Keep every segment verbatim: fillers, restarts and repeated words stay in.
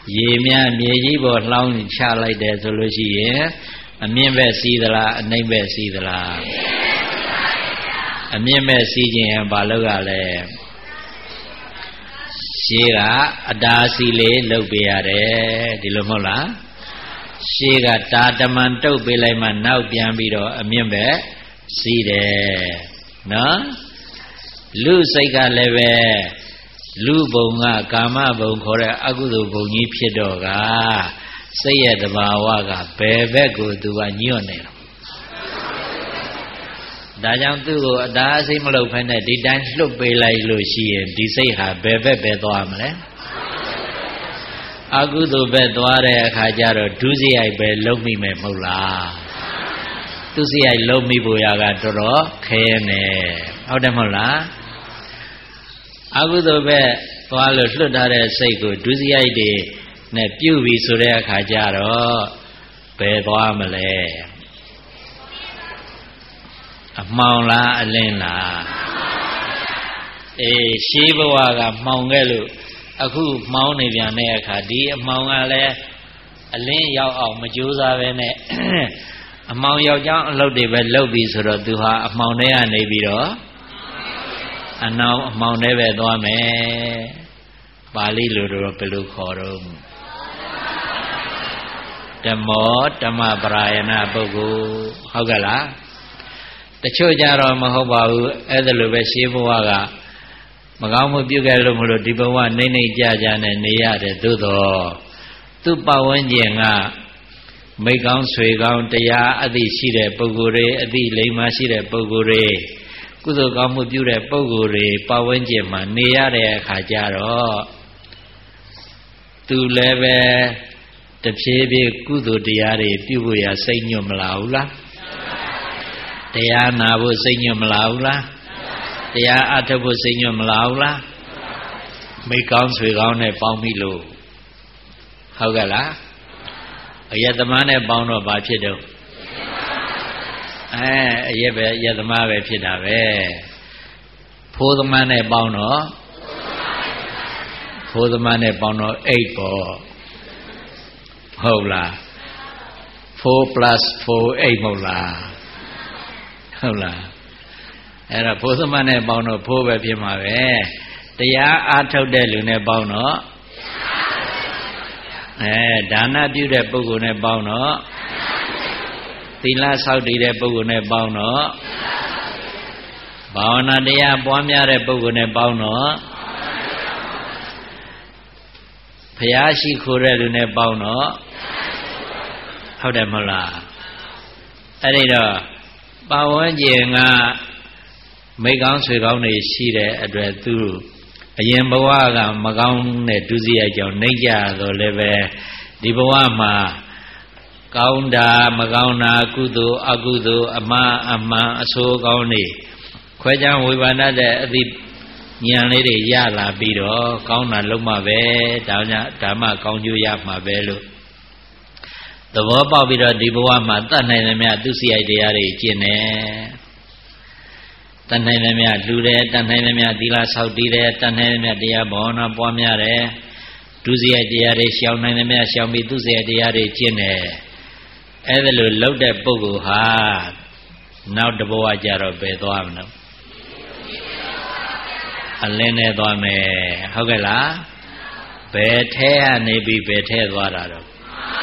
ရေမြမြေကြီးပေါ်လှောင်းချလိုက်တယ်ဆိုလို့ရှိရင်အမြင့်ဘက်စီးသလားအနှိမ့်ဘက်စီးသလားအမြင့်ဘက်စီးခြင်းဘာလို့ကလဲရှေးကအတားစီလေးလှုပ်ပေးရတယ်ဒီလိုမဟုတ်လားရှေးကတာတမန်တုပ်ပေးလိုက်မှနောက်ပြန်ပြီးတော့အမြင့်ဘက်စီးတယ်နော်လူစိတ်ကလည်းပဲလူဘုံကကာမဘုံခေါ်တဲ့အကုသိုလ်ဘုံကြီးဖြစ်တော့ကစိတ်ရဲ့တဘာဝကဘယ်ဘက်ကိုသူကညွတ်နေတော့ဒါကြောင့်သူ့ကိုအတားအဆီးမလုပ်ဖ ೇನೆ ဒီတိုင်းလွတ်ပေးလိုက်လို့ရှိရင်ဒီစိတ်ဟာဘယ်ဘက်ပဲသွားမလဲအကုသိုလ်ဘက်သွားတဲ့အခါကျတော့ဒုစရိုက်ပဲလုံးမိမယ်မဟုတ်လားသူစရိုက်လုံးမိဖို့ရကတော်တော်ခဲနေဟုတ်တယ်မဟုတ်လားအကုသိုလ်ဘက်သွားလို့လွတ်ထားတဲ့စိတ်ကိုဒုစရိုက်တွေနဲ့ပြုတ်ပြီဆိုတဲ့အခါကျတော့ဘယ်သွားမလဲအမှောင်လားအလင်းလားအေးရှေးဘဝကမှောင်ခဲ့လို့အခုမှောင်နေပြန်တဲ့အခါဒီအမှောင်ကလည်းအလင်းရောက်အောင်မကြိုးစားပဲနဲ့အမှောင်ရောက်ကြောင်းအလုပ်တွေပဲလုပ်ပြီးဆိုတော့သူဟာအမှောင်ထဲကနေပြီးတော့အနောင်အမှောင်ထဲပဲသွားမယ်ပါဠိလိုတော့ဘယ်လိုခေါ်တော့ဓမ္မောဓမ္မပရာယနာပုဂ္ဂိုလ်ဟုတ်ကဲ့လားတချို့ကြတော့မဟုတ်ပါဘူးအဲ့ဒါလိုပဲရှေးဘဝကမကောင်းမှုပြုခဲ့လို့မလို့ဒီဘဝနှိမ့်နှိမ့်ကြကြနဲ့နေရတယ်သို့တော့သူ့ပတ်ဝန်းကျင်ကမိကောင်းဆွေကောင်းတရားအသိရှိတဲ့ပုဂ္ဂိုလ်တွေအသိလိမ္မာရှိတဲ့ပုဂ္ဂိုလ်တွေကုသိုလ်ကောင်းမှုပြုတဲ့ပုဂ္ဂိုလ်တွေပတ်ဝန်းကျင်မှာနေရတဲ့အခါကျတော့သူလည်းပဲတဖြည်းဖြည်းကုသိုလ်တရားတွေပြုဖို့ရစိတ်ညွတ်မလာဘူးလားတရားနာဖို့စိတ်ညွတ်မလာဘူးလားတရားအထုတ်ဖို့စိတ်ညွတ်မလာဘူးလားမိကောင်းဆွေကောင်းနဲ့ပေါင်းပြီလို့ဟုတ်ကဲ့လားအယက်သမားနဲ့ပေါင်းတော့ဘာဖြစ်တော့အဲအယက်ပဲအယက်သမားပဲဖြစ်တာပဲဖိုးသမားနဲ့ပေါင်းတော့ဖိုးသမားနဲ့ပေါင်းတော့အိတ်ပေါ့ဟုတ်လား four plus four eight မဟုတ်လားဟုတ်လားအဲ့ဒါဖိုးသမားနဲ့ပေါင်းတော့ဖိုးပဲဖြစ်မှာပဲတရားအားထုတ်တဲ့လူနဲ့ပေါင်းတော့အဲဒါနပြုတဲ့ပုဂ္ဂိုလ်နဲ့ပေါင်းတော့သီလဆောက်တည်တဲ့ပုဂ္ဂိုလ်နဲ့ပေါင်းတော့ဘာဝနာတရားပွားများတဲ့ပုဂ္ဂိုလ်နဲ့ပေါင်းတော့ဘုရားရှိခိုးတဲ့လူနဲ့ပေါင်းတော့ဟုတ်တယ်မဟုတ်လားအဲ့ဒီတော့ပါဝန်းကျင်ကမိကောင်းဆွေကောင်းတွေရှိတဲ့အတွက်သူအရင်ဘဝကမကောင်းတဲ့ဒုစရိုက်ကြောင့်နှိမ့်ကြတော့လည်းပဲဒီဘဝမှာကောင်းတာမကောင်းတာကုသိုလ်အကုသိုလ်အမှားအမှန်အဆိုးကောင်းတွေခွဲခြားဝေဖန်တဲ့အသည့်ဉာဏ်လေးတွေရလာပြီးတော့ကောင်းတာလုံးမှပဲဒါကြောင့်ဓမ္မကောင်းကျိုးရမှာပဲလို့သဘောပေါက်ပြီးတော့ဒီဘဝမှာတတ်နိုင်သမျှသူစရိုက်တရားတွေကျင့်တယ်တတ်နိုင်သမျှလူတယ်တတ်နိုင်သမျှသီလဆောက်တည်တယ်တတ်နိုင်သမျှတရားဘောနာပွားများတယ်ဒုစရိုက်တရားတွေရှောင်နိုင်သမျှရှောင်ပြီးသူစရိုက်တရားတွေကျင့်တယ်အဲ့ဒါလိုလုပ်တဲ့ပုဂ္ဂိုလ်ဟာနောက်တစ်ဘဝကျတော့ဘယ်သွားမလဲအလင်းနဲ့သွားမယ်ဟုတ်ကဲ့လားဘယ်ထဲကနေပြီးဘယ်ထဲသွားတာတော့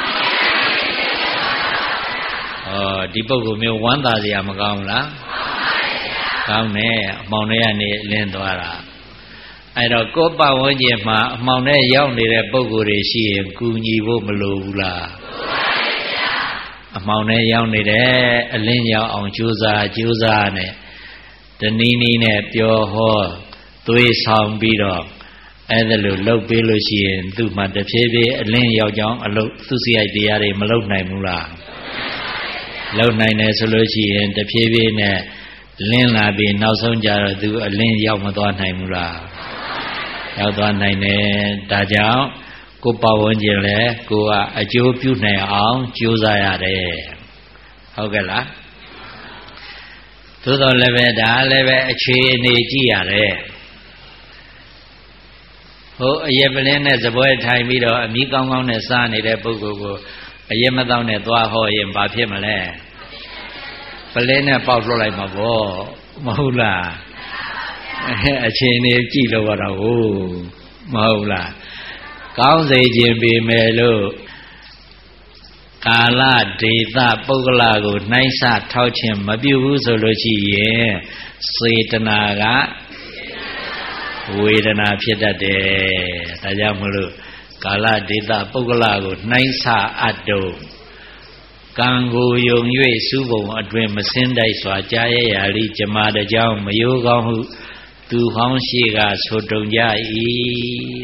ဩဒီပုဂ္ဂိုလ်မျိုးဝမ်းသာစရာမကောင်းလားကောင်းတယ်အမှောင်ထဲကနေလင်းသွားတာအဲ့တော့ကိုယ်ပတ်ဝန်းကျင်မှာအမှောင်ထဲရောက်နေတဲ့ပုဂ္ဂိုလ်တွေရှိရင်ကူညီဖို့မလိုဘူးလားအမှောင်ထဲရောက်နေတယ်အလင်းရောက်အောင်ကြိုးစားကြိုးစားနဲ့တနည်းနည်းနဲ့ပြောဟောသွေးဆောင်ပြီးတော့အဲ့ဒါလိုလှုပ်ပေးလို့ရှိရင်သူ့မှာတဖြည်းဖြည်းအလင်းရောက်ကြောင်းအလုပ်သူစရိုက်တရားတွေမလုပ်နိုင်ဘူးလားလုံနိုင်တယ်ဆိုလို့ရှိရင်တဖြည်းဖြည်းနဲ့လင်းလာပြီးနောက်ဆုံးကြတော့သူအလင်းရောက်မသွားနိုင်ဘူးလားရောက်သွားနိုင်တယ်ဒါကြောင့်ကိုယ်ပဝန်းကျင်လဲကိုကအကျိုးပြုနိုင်အောင်ကြိုးစားရတယ်ဟုတ်ကဲ့လားသို့တော်လည်းပဲဒါလည်းပဲအခြေအနေကြည့်ရတယ်ဟိုအရက်ပလင်းနဲ့စပွဲထိုင်ပြီးတော့အမိကောင်းကောင်းနဲ့စားနေတဲ့ပုဂ္ဂိုလ်ကိုအရက်မတောင်းနဲ့သွားဟောရင်ဘာဖြစ်မလဲပလင်းနဲ့ပေါက်လွှတ်လိုက်မှာပေါ့မဟုတ်လားအချိန်နေကြည့်လို့ရတော့ဟုတ်မဟုတ်လားကောင်းစေခြင်းပေမဲ့လို့ကာလဒေသပုဂ္ဂလကိုနှိုင်းဆထောက်ခြင်းမပြုဘူးဆိုလို့ရှိရင်စေတနာကဝေဒနာဖြစ်တတ်တယ်ဒါကြောင့်မလို့ကာလဒေသပုဂ္ဂလကိုနှိုင်းဆအပ်တော့ကံကိုယုံ၍စုပုံအတွင်မစင်းတိုက်စွာကြားရရာလိဇမာတကြောင်မယိုးကောင်းဟုသူဟောင်းရှိကဆိုတုံကြ၏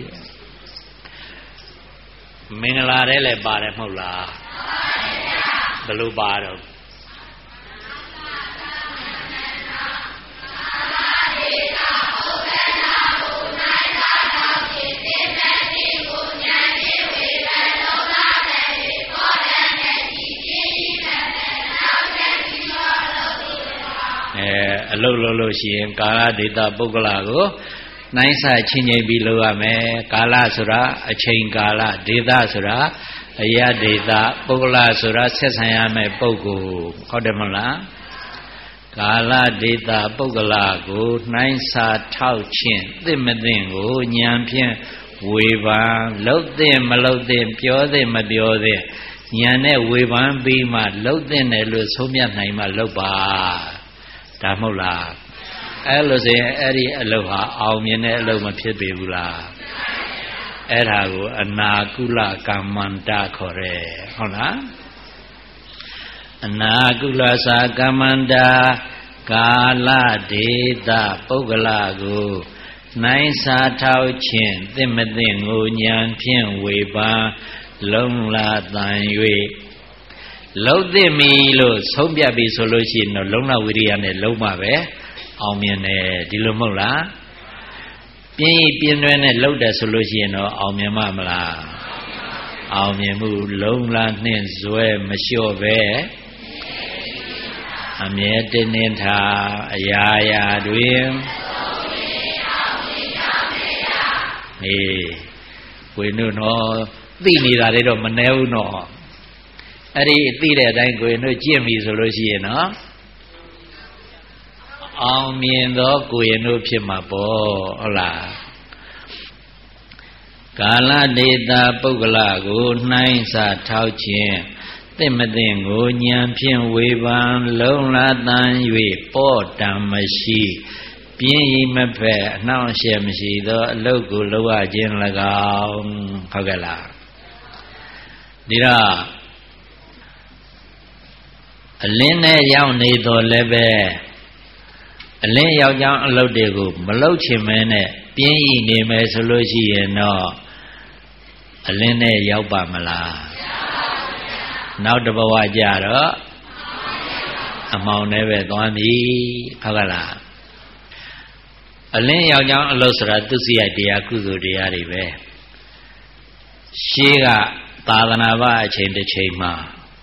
မင်္ဂလာတဲ့လည်းပါတယ်မဟုတ်လားဘယ်လိုပါတော့အဲအလုတ်လို့လို့ရှိရင်ကာလဒေသပုဂ္ဂလကိုနှိုင်းဆချင်းချင်းပြီးလုပ်ရမယ်ကာလဆိုတာအချိန်ကာလဒေသဆိုတာအရာဒေသပုဂ္ဂလဆိုတာဆက်ဆံရမယ်ပုဂ္ဂိုလ်ဟုတ်တယ်မဟုတ်လားကာလဒေသပုဂ္ဂလကိုနှိုင်းဆထောက်ခြင်းသိမသိကိုဉာဏ်ဖြင့်ဝေဖန်လှုပ်သိမလှုပ်သိပြောသိမပြောသိဉာဏ်နဲ့ဝေဖန်ပြီးမှလှုပ်သိတယ်လို့ဆုံးဖြတ်နိုင်မှလှုပ်ပါဒါမဟုတ်လားအဲ့လိုဆိုရင်အဲ့ဒီအလုပ်ဟာအောင်မြင်တဲ့အလုပ်မဖြစ်ပေဘူးလားအဲ့ဒါကိုအနာကုလကမ္မန္တခေါ်တယ်ဟုတ်လားအနာကုလသာကမ္မန္တကာလဒေသပုဂ္ဂလကိုနိုင်စာထောက်ခြင်းသင့်မသိငိုဉာဏ်ဖြင့်ဝေပန်းလုံးလာတန်၍လုံးသိမီလို့ဆုံးဖြတ်ပြီဆိုလို့ရှိရင်တော့လုံးလဝိရိယနဲ့လုံးမပဲအောင်မြင်တယ်ဒီလိုမဟုတ်လားပြင်းပြင်းတွဲနဲ့လှုပ်တယ်ဆိုလို့ရှိရင်တော့အောင်မြင်မှာမလားအောင်မြင်မှုလုံးလာနှင့်ဇွဲမလျှော့ပဲအမြဲတင်းတင်းထားအရာရာတွင်ဟေးဝိနုနော်သိနေတာတွေတော့မနှဲဘူးနော်အဲ့ဒီသိတဲ့အတိုင်းကိုယ်တို့ကြင့်ပြီဆိုလို့ရှိရင်နော်အောင်မြင်သောကိုယ်တို့ဖြစ်မှာပေါ့ဟုတ်လားကာလဒေသပုဂ္ဂလကိုနှိုင်းစာထောက်ခြင်းသိမသိကိုဉာဏ်ဖြင့်ဝေဖန်လုံးလာတန်၍ပော့တံမရှိပြင်းဤမဖက်အနှောင့်အယှက်မရှိသောအလုတ်ကိုလုပ်ရခြင်း၎င်းဟုတ်ကဲ့လားဒီတော့အလင်းနဲ့ရောက်နေတော်လည်းပဲအလင်းရောက်ကြောင်းအလုတ်တွေကိုမလုပ်ချင်မဲနဲ့ပြင်းဤနေမယ်ဆိုလို့ရှိရင်တော့အလင်းနဲ့ရောက်ပါမလားနောက်တစ်ဘဝကြတော့အမောင်နဲ့ပဲသွားပြီဟုတ်ကဲ့လားအလင်းရောက်ကြောင်းအလုတ်ဆိုတာသူစိယတရားကုသိုလ်တရားတွေပဲရှေးကသာသနာ့ဘအချိန်တစ်ချိန်မှာ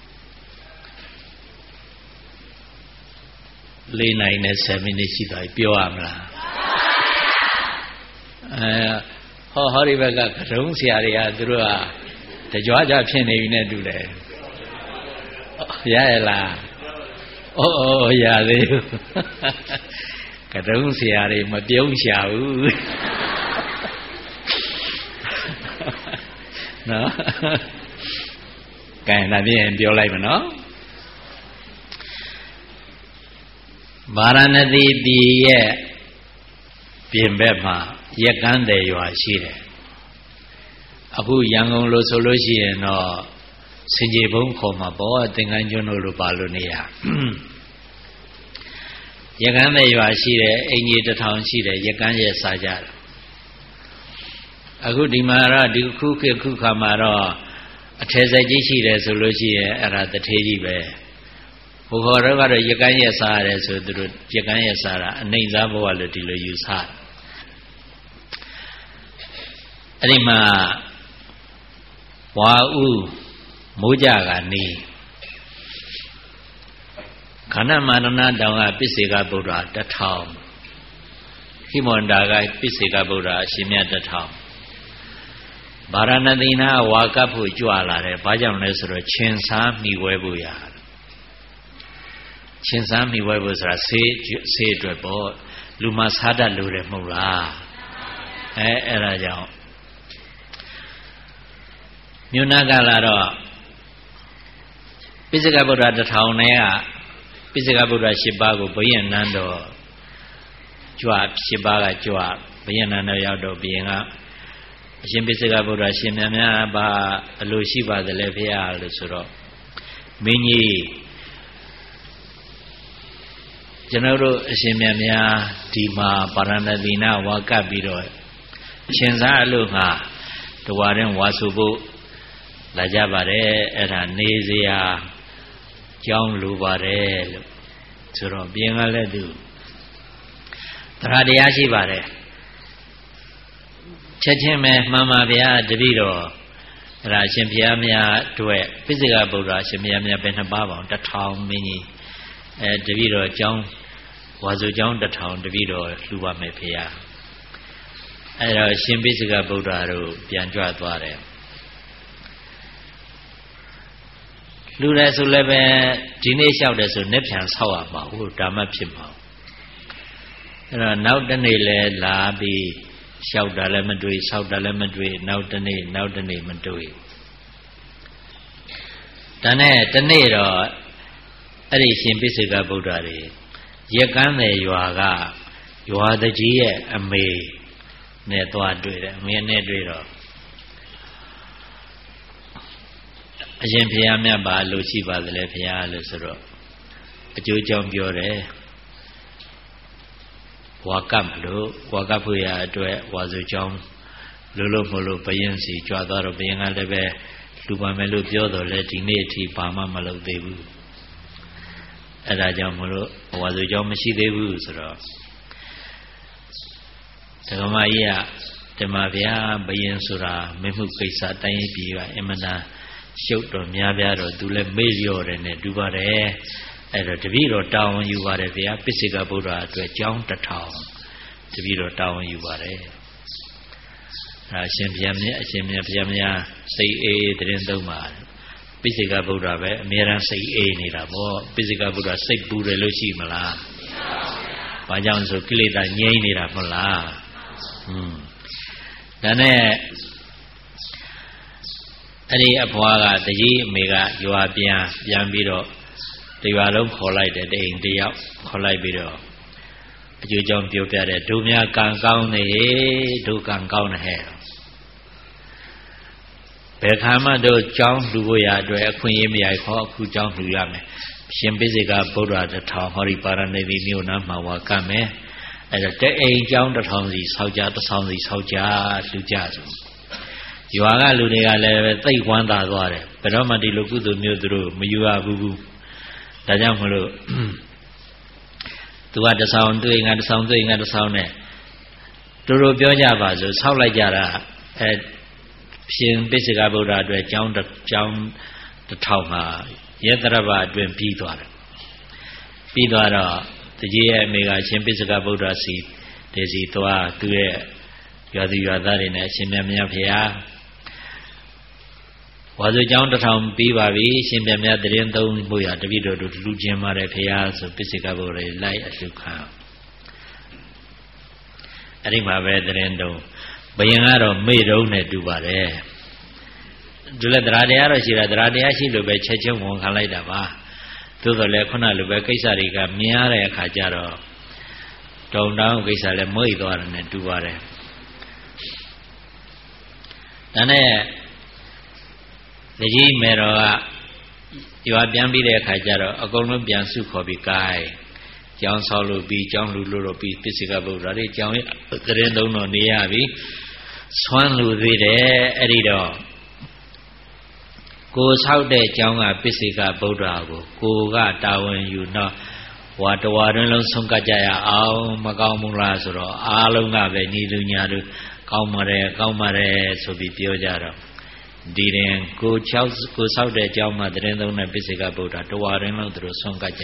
လေးနိုင်နဲ့ဆယ်မိနစ်ရှိသွားပြီပြောရမလားအဲဟောဟောဒီဘက်ကကတုံးဆရာတွေကသူတို့ကတကြွကြဖြစ်နေပြီနဲ့တူတယ်ရရလားဩဩရသေးဘူးကတုံးဆရာတွေမပြုံးရှာဘူးနော်ကဲဒါပြင်ပြောလိုက်မနော်ဗာရာဏသီပြည်ရဲ့ပြင်ဘက်မှာရက်ကန်းတယ်ရွာရှိတယ်အခုရန်ကုန်လို့ဆိုလို့ရှိရင်တော့စင်ကြေဘုံခေါ်မှာပေါ့သင်္ကန်းကျွန်းတို့လိုပါလို့နေရရက်ကန်းတယ်ရွာရှိတယ်အင်ကြီးတစ်ထောင်ရှိတယ်ရက်ကန်းရဲ့စားကြတယ်အခုဒီမှာတော့ဒီခုခေတ်ခုခါမှာတော့အထည်စက်ကြီးရှိတယ်ဆိုလို့ရှိရင်အဲ့ဒါတထေးကြီးပဲဘုခေါ်တော့ကတော့ရကန်းရက်စားရတယ်ဆိုသူတို့ရကန်းရက်စားတာအနှိမ့်စားဘဝလို့ဒီလိုယူဆတယ်အဲ့ဒီမှာဝါဥမိုးကြကနေခန္ဓာမာနနာတောင်ကပစ္စေကဗုဒ္ဓတထောင်ခိမွန်တာကပစ္စေကဗုဒ္ဓအရှင်မြတ်တထောင်ဗာရာဏသီနာဝါကပ်ဖို့ကြွလာတယ်ဘာကြောင့်လဲဆိုတော့ချင်းစားမိဝဲဖို့ရချင်းစားမိဝဲဖို့ဆိုတာဆေးဆေးအတွက်ပေါ့လူမစားတတ်လို့တယ်မဟုတ်လားအဲအဲ့ဒါကြောင့်မြို့နာကလာတော့ပိစိကဗုဒ္ဓတစ်ထောင်နဲ့ကပိစိကဗုဒ္ဓရှစ်ပါးကိုဘုရင်နန်းတော်ကြွရှစ်ပါးကကြွဘုရင်နန်းတော်ရောက်တော့ဘုရင်ကအရှင်ပိစိကဗုဒ္ဓရှင်မြတ်များဘာအလိုရှိပါသလဲဖေရလို့ဆိုတော့မင်းကြီးကျွန်တော်တို့အရှင်မြတ်များဒီမှာပါရဏသီနာဝါကပ်ပြီးတော့ရှင်စားအလို့ငါတဝါရင်ဝါဆိုဖို့လာကြပါတယ်အဲ့ဒါနေစရာကြောင်းလိုပါတယ်လို့ဆိုတော့ပြင်ကလည်းသူတရားတရားရှိပါတယ်ချက်ချင်းပဲမှန်ပါဗျာတပည့်တော်အဲ့ဒါအရှင်ဘုရားမြတ်အတွက်ပိစိကဗုဒ္ဓအရှင်ဘုရားမြတ်ပဲနှစ်ပါးပေါင်းတစ်ထောင်မင်းကြီးအဲတပည့်တော်ကျောင်းဝါဆိုကျောင်းတစ်ထောင်တပည့်တော်လှူပါမယ်ဖေဟာအဲ့တော့ရှင်ပိစိကဗုဒ္ဓတို့ပြန်ကြွသွားတယ်လူတယ်ဆိုလည်းပဲဒီနေ့လျှောက်တယ်ဆိုနေ့ပြန်ဆောက်ရမှာဟုတ်ဒါမှဖြစ်မှာအဲ့တော့နောက်တနေ့လဲလာပြီးလျှောက်တာလည်းမတွေ့ဆောက်တာလည်းမတွေ့နောက်တနေ့နောက်တနေ့မတွေ့ဒါနဲ့တနေ့တော့အဲ့ဒီရှင်ပိစိကဗုဒ္ဓတွေရက်ကန်းတဲ့ရွာကရွာတကြီးရဲ့အမေနဲ့သွားတွေ့တယ်အမေနဲ့တွေ့တော့အရှင်ဘုရားမြတ်ပါလို့ရှိပါသလဲဘုရားလို့ဆိုတော့အကျိုးကြောင့်ပြောတယ်ဝါကပ်လို့ဝါကပ်ဖို့ရအတွက်ဝါစုကြောင်းလို့လို့မလို့ဘယင်းစီကြွားသွားတော့ဘယင်းကလည်းပဲလူပါမယ်လို့ပြောတော့လေဒီနေ့အထိဘာမှမလုပ်သေးဘူးအဲ့ဒါကြောင့်မလို့ဝါစုကြောင်းမရှိသေးဘူးဆိုတော့ဓမ္မကြီးကဓမ္မဗျာဘယင်းဆိုတာမင်းမှုကိစ္စတိုင်းပြည်ကအင်မတန်ရှုပ်တော့များပြားတော့သူလည်းမေ့လျော့တယ်နဲ့တူပါတယ်အဲ့တော့တပည့်တော်တောင်းယူပါတယ်ဗျာပိစိကဗုဒ္ဓအတွက်ကျောင်းတစ်ထောင်တပည့်တော်တောင်းယူပါတယ်အဲအရှင်ဘုရားမြတ်အရှင်မြတ်ဘုရားမြတ်စိတ်အေးတရင်သုံးပါပိစိကဗုဒ္ဓပဲအမြဲတမ်းစိတ်အေးနေတာပေါ့ပိစိကဗုဒ္ဓစိတ်ပူတယ်လို့ရှိမလားဘာကြောင့်ဆိုကိလေသာငြိမ်းနေတာမဟုတ်လားဟွန်းဒါနဲ့အဲ့ဒီအဖွားကတကြီးအမေကရွာပြန်ပြန်ပြီးတော့တရွာလုံးခေါ်လိုက်တယ်တိမ်တယောက်ခေါ်လိုက်ပြီးတော့အကျိုးကြောင့်ပြောပြတယ်ဒုများကံကောင်းနေဒုကံကောင်းနေဟဲ့ဘယ်ခါမှတို့ကြောင်းလူဖို့ရအတွက်အခွင့်အရေးမရခေါ်အခုကြောင်းလူရမယ်ရှင်ပိစိကဗုဒ္ဓတစ်ထောင်ဟောဒီပါရဏသီမြို့နားမှာဝါကမယ်အဲ့တော့တအိမ်ကြောင်းတစ်ထောင်စီဆောက်ကြတစ်ဆောင်စီဆောက်ကြလူကြဆိုရွာကလူတွေကလည်းသိတ်ဝမ်းသာသွားတယ်ဘယ်တော့မှဒီလိုကုသိုလ်မျိုးသူတို့မယူရဘူးဘူးဒါကြောင့်မလို့သူကတဆောင်တွေ့ငါတဆောင်တွေ့ငါတဆောင်နဲ့တို့တို့ပြောကြပါဆိုဆောက်လိုက်ကြတာအဲရှင်ပိစိကဗုဒ္ဓအတွက်ကျောင်းကျောင်းတစ်ထောင်မှာယေတရဘအတွင်ပြီးသွားတယ်ပြီးသွားတော့တကြီးရဲ့အမေကရှင်ပိစိကဗုဒ္ဓစီဒေစီသွားသူရဲ့ရွာသူရွာသားတွေနဲ့အရှင်မြတ်မြတ်ဖေဟာဝါစုကျောင်းတစ်ထောင်ပြီးပါပြီရှင်မြတ်မြတ်တရင်သုံးဖို့ရတပည့်တော်တို့လူချင်းပါတယ်ဖေဟာဆိုပိစိကဗုဒ္ဓတွေလိုက်အလှခံအဲ့ဒီမှာပဲတရင်သုံးဘယင်ကတော့မေ့တုံးနဲ့တူပါတယ်ဒီလက်တရားတရားတော့ရှိတာတရားတရားရှိလို့ပဲချက်ချင်းဝန်ခံလိုက်တာပါသို့တော်လည်းခုနလိုပဲကိစ္စတွေကမြင်ရတဲ့အခါကျတော့တုံတောင်းကိစ္စလည်းမွေ့သွားတယ်နဲ့တူပါတယ်ဒါနဲ့တကြီးမေတော်ကရွာပြန်ပြီးတဲ့အခါကျတော့အကုန်လုံးပြန်စုခေါ်ပြီးကိုင်းကျောင်းဆောက်လို့ပြီးကျောင်းလူလို့တော့ပြီးပိစိကဗုဒ္ဓတွေကျောင်းရဲ့သရင်သုံးတော့နေရပြီဆွမ်းလူသေးတယ်အဲ့ဒီတော့ကိုဆောက်တဲ့ကျောင်းကပိစိကဗုဒ္ဓကိုကိုကတာဝန်ယူတော့ဝါတဝါတွင်လုံးဆုံးကကြရအောင်မကောင်းဘူးလားဆိုတော့အားလုံးကပဲညီလူညာတို့ကောင်းပါတယ်ကောင်းပါတယ်ဆိုပြီးပြောကြတော့ဒီရင်ကို၆ကိုဆောက်တဲ့ကျောင်းမှာသရင်သုံးတဲ့ပိစိကဗုဒ္ဓတဝါတွင်လုံးသူတို့ဆုံးကကြ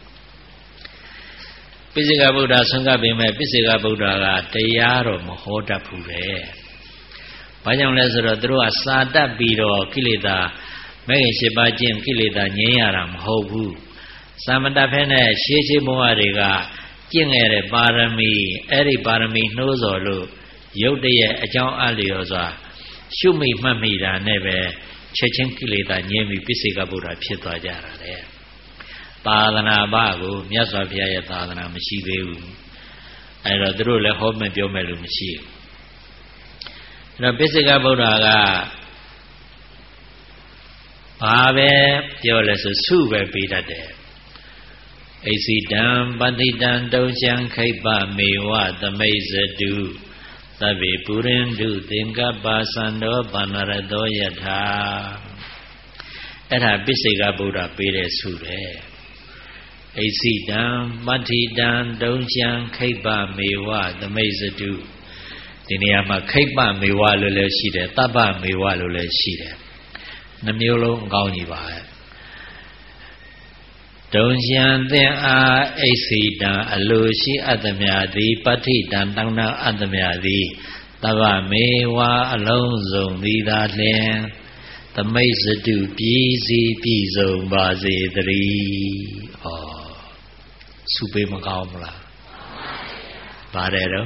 ပိစိကဗုဒ္ဓဆုံးကပေမဲ့ပိစိကဗုဒ္ဓကတရားတော့မဟောတတ်ဘူးလေဟဘာကြောင့်လဲဆိုတော့သူတို့ကစာတတ်ပြီးတော့ကိလေသာမဲ့ခင်၈ပါးကျင့်ကိလေသာငြိမ်းရတာမဟုတ်ဘူးစာမတတ်ဖဲနဲ့ရှေးရှေးဘဝတွေကကျင့်ခဲ့တဲ့ပါရမီအဲ့ဒီပါရမီနှိုးဆော်လို့ရုပ်တရက်အကြောင်းအလျော်စွာရှုမိမှတ်မိတာနဲ့ပဲချက်ချင်းကိလေသာငြိမ်းပြီးပိစိကဗုဒ္ဓဖြစ်သွားကြတာလေသာသနာ့ဘာကိုမြတ်စွာဘုရားရဲ့သာသနာမရှိသေးဘူးအဲ့တော့သူတို့လည်းဟောမယ်ပြောမယ်လို့မရှိဘူးအဲ့တော့ပိစိကဗုဒ္ဓကဘာပဲပြောလဲဆိုစုပဲပေးတတ်တယ်အိစီတံပတိတံတုံချံခိပ္ပမေဝသမိတ်ဇတုသဗ္ဗေပုရိန္ဒုသင်္ကပ္ပသန္တောပန္နရတောယထာအဲ့ဒါပိစိကဗုဒ္ဓပေးတဲ့စုတယ်အိစီတံပတိတံတုံချံခိပ္ပမေဝသမိတ်ဇတုဒီနေရာမှာခိပ္ပမေဝလို့လည်းရှိတယ်တပ္ပမေဝလို့လည်းရှိတယ်နှမျိုးလုံးအကောင်းကြီးပါရဲ့တုံရှံသင်အားအိစီတံအလိုရှိအတ္တမြသည်ပဋ္ဌိတံတောင်းတအတ္တမြသည်တဗ္ဗမေဝအလုံးစုံသည်သာလျှင်သမိတ်စတုပြည်စီပြည်စုံပါစေတည်းဟောစုပေးမကောင်းမလားပါတယ်တော့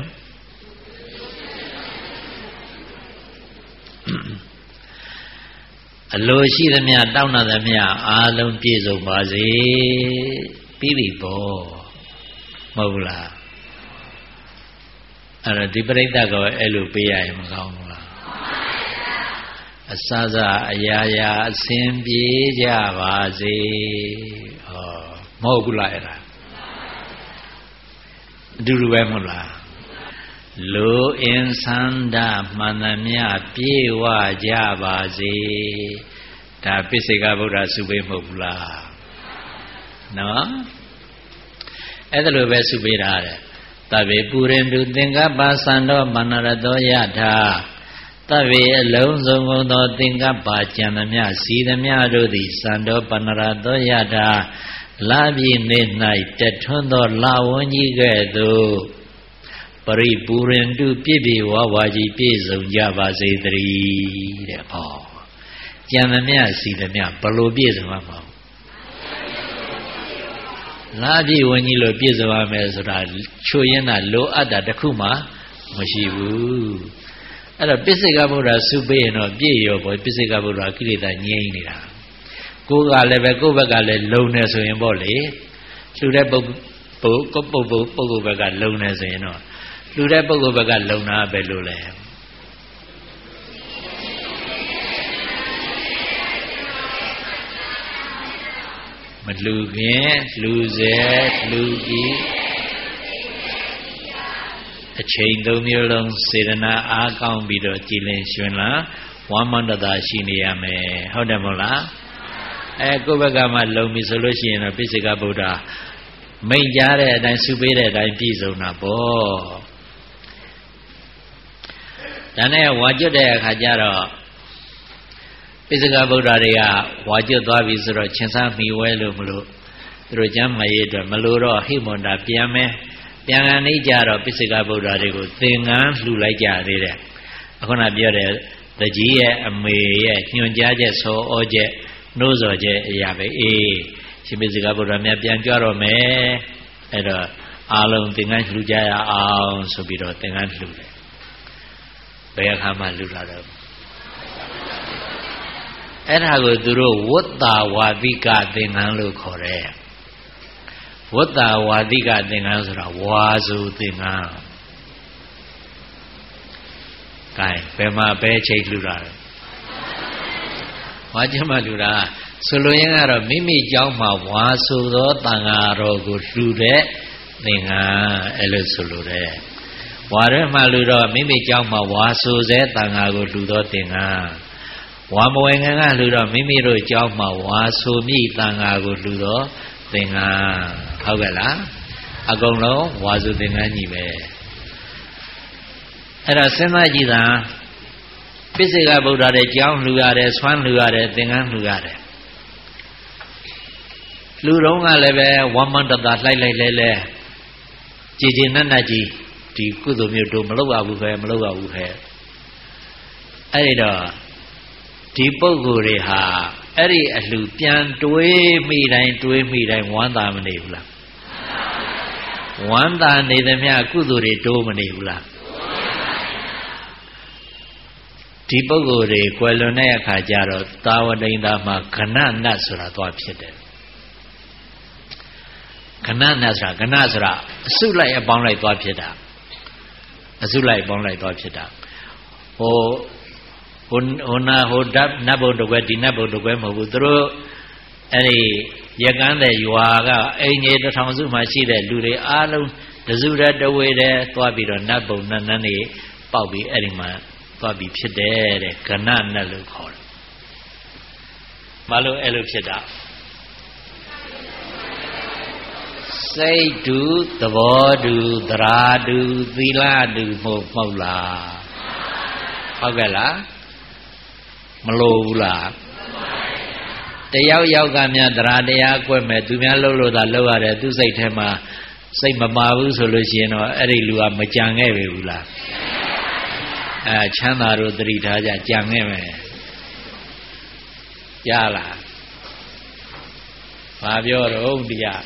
အလိုရှိသမျှတောင်းတသမျှအားလုံးပြည့်စုံပါစေပြီးပြီပေါ့မဟုတ်လားအဲ့တော့ဒီပရိသတ်ကောအဲ့လိုပေးရရင်မကောင်းဘူးလားအစစအရာရာအစဉ်ပြေကြပါစေဟောမဟုတ်ဘူးလားအဲ့ဒါအတူတူပဲမဟုတ်လားလိုအင်ဆန္ဒမှန်သမျှပြေဝကြပါစေဒါပိစိကဗုဒ္ဓစုပေးမဟုတ်ဘူးလားနော်အဲ့ဒါလိုပဲစုပေးတာတဲ့သဗ္ဗေပုရိန္ဒုသင်္ကပ္ပသန္တောပန္နရတောယထာသဗ္ဗေအလုံးစုံကုန်သောသင်္ကပ္ပကြံသမျှစီသမျှတို့သည်သန္တောပန္နရတောယထာလာပြည့်နေ၌တထွန်းသောလာဝန်းကြီးကဲ့သို့ပရိပူရင်တုပြည့်ပြည့်ဝဝကြီးပြည့်စုံကြပါစေတည်းတဲ့ဟောကြံသမျှစီသမျှဘလို့ပြည့်စုံမှာမဟုတ်လာပြည့်ဝန်းကြီးလို့ပြည့်စုံရမယ်ဆိုတာချိုရင်းတာလိုအပ်တာတခုမှမရှိဘူးအဲ့တော့ပိစိကဗုဒ္ဓစုပေးရင်တော့ပြည့်ရောပေါ့ပိစိကဗုဒ္ဓကိလေသာငြိမ်းနေတာကိုယ်ကလည်းပဲကိုယ့်ဘက်ကလည်းလုံနေဆိုရင်ပေါ့လေလှူတဲ့ပုဂ္ဂိုလ်ပုဂ္ဂိုလ်ပုဂ္ဂိုလ်ဘက်ကလုံနေဆိုရင်တော့လှူတဲ့ပုဂ္ဂိုလ်ဘက်ကလုံတာပဲလို့လဲမလှူခင်လှူစေလှူပြီးအချိန်သုံးမျိုးလုံးစေတနာအားကောင်းပြီးတော့ကြည်လင်ရွှင်လန်းဝမ်းမန္တတာရှိနေရမယ်ဟုတ်တယ်မဟုတ်လားအဲကိုယ့်ဘက်ကမှလုံပြီဆိုလို့ရှိရင်တော့ပိစိကဗုဒ္ဓမိန့်ကြားတဲ့အတိုင်းစုပေးတဲ့အတိုင်းပြည့်စုံတာပေါ့ဒါနဲ့ဝါကျွတ်တဲ့အခါကျတော့ပိစိကဗုဒ္ဓတွေကဝါကျွတ်သွားပြီဆိုတော့ချင်းစားမိဝဲလို့မလို့သူတို့ကျမ်းမာရေးအတွက်မလို့တော့ဟိမန္တာပြန်မယ်ပြန်ကနေကြတော့ပိစိကဗုဒ္ဓတွေကိုသင်္ကန်းလှူလိုက်ကြသေးတယ်အခုနပြောတဲ့တကြီးရဲ့အမေရဲ့ညွှန်ကြားချက်ဆောဩချက်နှိုးဆော်ချက်အရာပဲအေးရှင်ပိစိကဗုဒ္ဓများပြန်ကြွတော့မယ်အဲ့တော့အားလုံးသင်္ကန်းလှူကြရအောင်ဆိုပြီးတော့သင်္ကန်းလှူတယ်ဘယ်အခါမှလှူလာတော့အဲ့ဒါကိုသူတို့ဝတ္တဝါတိကသင်္ကန်းလို့ခေါ်တယ်ဝတ္တဝါတိကသင်္ကန်းဆိုတာဝါစုသင်္ကန်းကဲဘယ်မှာဘယ်ချိန်လှူတာလဲဝါကျမလှူတာဆိုလိုရင်းကတော့မိမိเจ้าမှာဝါဆိုသောတန်ဃာတော်ကိုလှူတဲ့သင်္ကန်းအဲ့လိုဆိုလိုတယ်ဝါရဲမှလှူတော့မိမိเจ้าမှာဝါဆိုစေတန်ဃာကိုလှူသောသင်္ကန်းဝါမဝင်ခံကလှူတော့မိမိတို့เจ้าမှာဝါဆိုမိတန်ဃာကိုလှူသောသင်္ကန်းဟုတ်ကဲ့လားအကုန်လုံးဝါဆိုသင်္ကန်းကြီးပဲအဲ့တော့စဉ်းစားကြည့်တာပိစိကဗုဒ္ဓတဲ့ကြောင်းလှူရတယ်ဆွမ်းလှူရတယ်သင်္ကန်းလှူရတယ်လူတော်ကလည်းပဲဝမ္မန္တတာလှိုက်လိုက်လဲလဲကြည်ကြည်နက်နက်ကြီးဒီကုသိုလ်မျိုးတို့မလုပ်ရဘူးပဲမလုပ်ရဘူးပဲအဲ့တော့ဒီပုဂ္ဂိုလ်တွေဟာအဲ့ဒီအလှပြန်တွေးမိတိုင်းတွေးမိတိုင်းဝမ်းသာမနေဘူးလားဝမ်းသာနေသမျှကုသိုလ်တွေတိုးမနေဘူးလားဒီပုဂ္ဂိုလ်တွေကွယ်လွန်တဲ့အခါကျတော့သာဝတိန်သာမှာခဏနတ်ဆိုတာသွားဖြစ်တယ်ခဏနတ်ဆိုတာခဏဆိုတာအစုလိုက်အပေါင်းလိုက်သွားဖြစ်တာအစုလိုက်အပေါင်းလိုက်သွားဖြစ်တာဟိုဟိုဟိုနာဟိုဓာတ်နတ်ဘုံတကွဲဒီနတ်ဘုံတကွဲမဟုတ်ဘူးသူတို့အဲ့ဒီရကန်းတဲ့ရွာကအင်ကြီးတစ်ထောင်စုမှရှိတဲ့လူတွေအားလုံးတစုတည်းတဝေတည်းသွားပြီးတော့နတ်ဘုံနတ်နန်းတွေပေါက်ပြီးအဲ့ဒီမှာသွားပြီးဖြစ်တယ်တဲ့ကဏနတ်လို့ခေါ်တယ်။ဘာလို့အဲ့လိုဖြစ်တာစိတ်တူသဘောတူသရာတူသီလတူမဟုတ်မဟုတ်လားဟုတ်ကဲ့လားမလို့ဘူးလားတယောက်ယောက်ကများသရာတရားကွက်မဲ့သူများလှုပ်လို့သာလှုပ်ရတယ်သူစိတ်ထဲမှာစိတ်မပါဘူးဆိုလို့ရှိရင်တော့အဲ့ဒီလူကမကြံခဲ့ပြီဘူးလားအဲချမ်းသာတို့သတိထားကြကြံခဲ့မယ်ရလားဘာပြောတော့တရား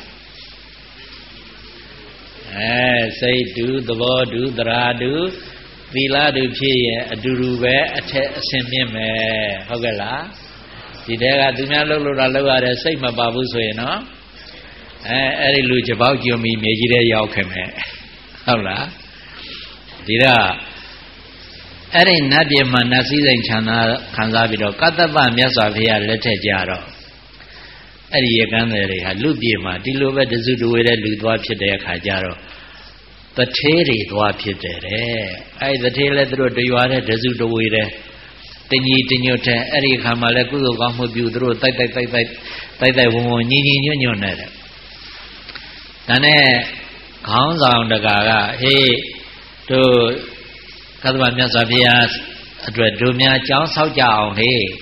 အဲစိတ်တူသဘောတူသရာတူသီလတူဖြစ်ရင်အတူတူပဲအထက်အဆင့်မြင့်မယ်ဟုတ်ကဲ့လားဒီတဲကသူများလှုပ်လို့တာလှုပ်ရတယ်စိတ်မပါဘူးဆိုရင်နော်အဲအဲ့ဒီလူကြပေါက်ကျွမီမြေကြီးတဲ့ရောက်ခဲ့မယ်ဟုတ်လားဒီတော့အဲ့ဒီနတ်ပြည်မှာနတ်စည်းစိမ်ချမ်းသာခံစားပြီးတော့ကတ္တပမြတ်စွာဘုရားလက်ထက်ကြတော့အဲ့ဒီရကန်းတွေဟာလူပြည်မှာဒီလိုပဲတစုတဝေတဲ့လူသွားဖြစ်တဲ့အခါကျတော့တထေးတွေသွားဖြစ်တယ်တဲ့အဲ့ဒီတထေးလည်းသူတို့တရွာတဲ့တစုတဝေတဲ့တညီတညွတ်တဲ့အဲ့ဒီအခါမှာလည်းကုသိုလ်ကောင်းမှုပြုသူတို့တိုက်တိုက်တိုက်တိုက်တိုက်တိုက်ဝုံဝုံညီညီညွတ်ညွတ်နေတဲ့ဒါနဲ့ခေါင်းဆောင်တကာကဟေးတို့ကတ္တဗမြတ်စွာဘုရားအတွက်တို့များကျောင်းဆောက်ကြအောင်ဟေး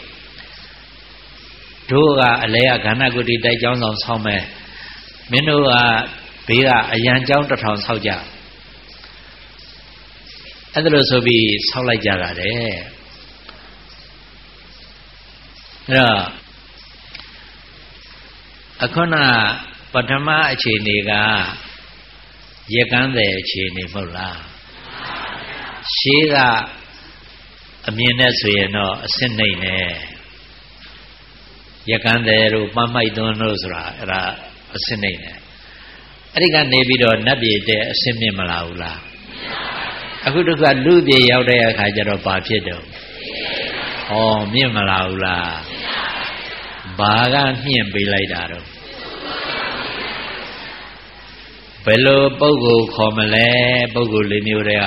တို့ကအလဲကခန္ဓာကုတိတိုက်ကျောင်းဆောင်ဆောက်မယ်မင်းတို့ကဘေးကအရန်ကျောင်းတစ်ထောင်ဆောက်ကြအဲ့ဒါလို့ဆိုပြီးဆောက်လိုက်ကြတာတဲ့အဲ့တော့အခုနပထမအခြေအနေကရကန်းတဲ့အခြေအနေမဟုတ်လားရှေးကအမြင်နဲ့ဆိုရင်တော့အစစ်နှိမ့်နေရကန်းတဲ့တို့ပန်းမိုက်သွန်းတို့ဆိုတာအဲ့ဒါအစစ်နှိမ့်နေအဲ့ဒီကနေပြီးတော့နတ်ပြည်တဲ့အစစ်မြင့်မလာဘူးလားအခုတခါလူပြည်ရောက်တဲ့အခါကျတော့ဘာဖြစ်တော့ဩမြင့်မလာဘူးလားဘာကမြင့်ပေးလိုက်တာတော့ဘယ်လိုပုဂ္ဂိုလ်ခေါ်မလဲပုဂ္ဂိုလ်လေးမျိုးတွေ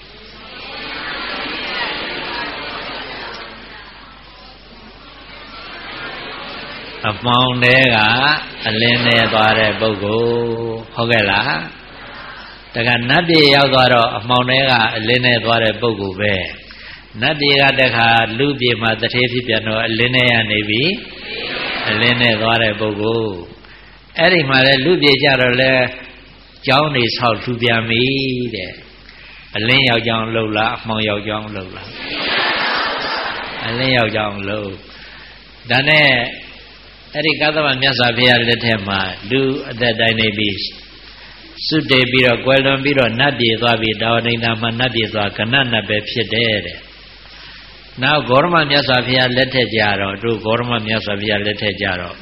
ကအမောင်တဲကအလင်းနဲ့သွားတဲ့ပုဂ္ဂိုလ်ဟုတ်ကဲ့လားတခါနတ်ပြည်ရောက်သွားတော့အမောင်တဲကအလင်းနဲ့သွားတဲ့ပုဂ္ဂိုလ်ပဲနတ်ပြည်ကတခါလူပြည်မှာတထေးဖြစ်ပြန်တော့အလင်းနဲ့ရနေပြီအလင်းနဲ့သွားတဲ့ပုဂ္ဂိုလ်အဲ့ဒီမှာလဲလူပြည်ကြတော့လဲကျောင်းနေဆောက်ထူပြန်ပြီတဲ့အလင်းရောက်ကြောင်းလှုပ်လားအမောင်ရောက်ကြောင်းလှုပ်လားအလင်းရောက်ကြောင်းလှုပ်ဒါနဲ့အဲ့ဒီကတ္တဗမြတ်စွာဘုရားလက်ထက်မှာလူအသက်တိုင်းနေပြီးစွတ်တေပြီးတော့ကွယ်လွန်ပြီးတော့နတ်ပြည်သွားပြီးတာဝတိန်သာမှာနတ်ပြည်သွားကဏနတ်ပဲဖြစ်တယ်တဲ့နောက်ဂေါရမမြတ်စွာဘုရားလက်ထက်ကြတော့တို့ဂေါရမမြတ်စွာဘုရားလက်ထက်ကြတော့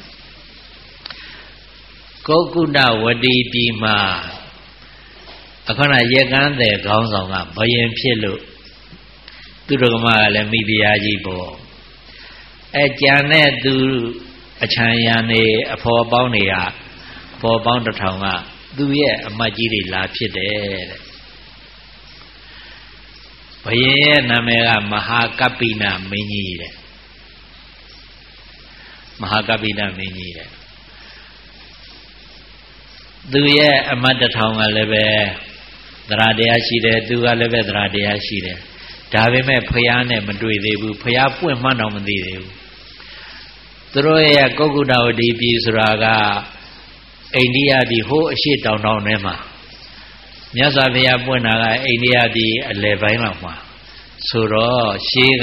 ကုက္ကုတဝတီပြည်မှာအခုနရကန်းတဲ့ခေါင်းဆောင်ကဘယင်ဖြစ်လို့သူတော်ကမကလည်းမိဖုရားကြီးပေါ့အဲကြံတဲ့သူအချမ်းရံနေအဖော်ပေါင်းတွေကအဖော်ပေါင်းတစ်ထောင်ကသူရဲ့အမတ်ကြီးတွေလာဖြစ်တယ်တဲ့ဘယင်ရဲ့နာမည်ကမဟာကပ္ပိနမင်းကြီးတဲ့မဟာကပ္ပိနမင်းကြီးတဲ့သူရဲ့အမတ်တစ်ထောင်ကလည်းပဲသရတရားရှိတယ်သူကလည်းပဲသရတရားရှိတယ်ဒါပေမဲ့ဖျားနဲ့မတွေ့သေးဘူးဖျားပွင့်မှန်းတော့မသိသေးဘူးသူတို့ရဲ့ကုက္ကုတဝတီပြည်ဆိုတာကအိန္ဒိယပြည်ဟိုးအရှိတောင်တောင်ထဲမှာမြတ်စွာဘုရားပွင့်တာကအိန္ဒိယပြည်အလယ်ပိုင်းလောက်မှာဆိုတော့ရှေး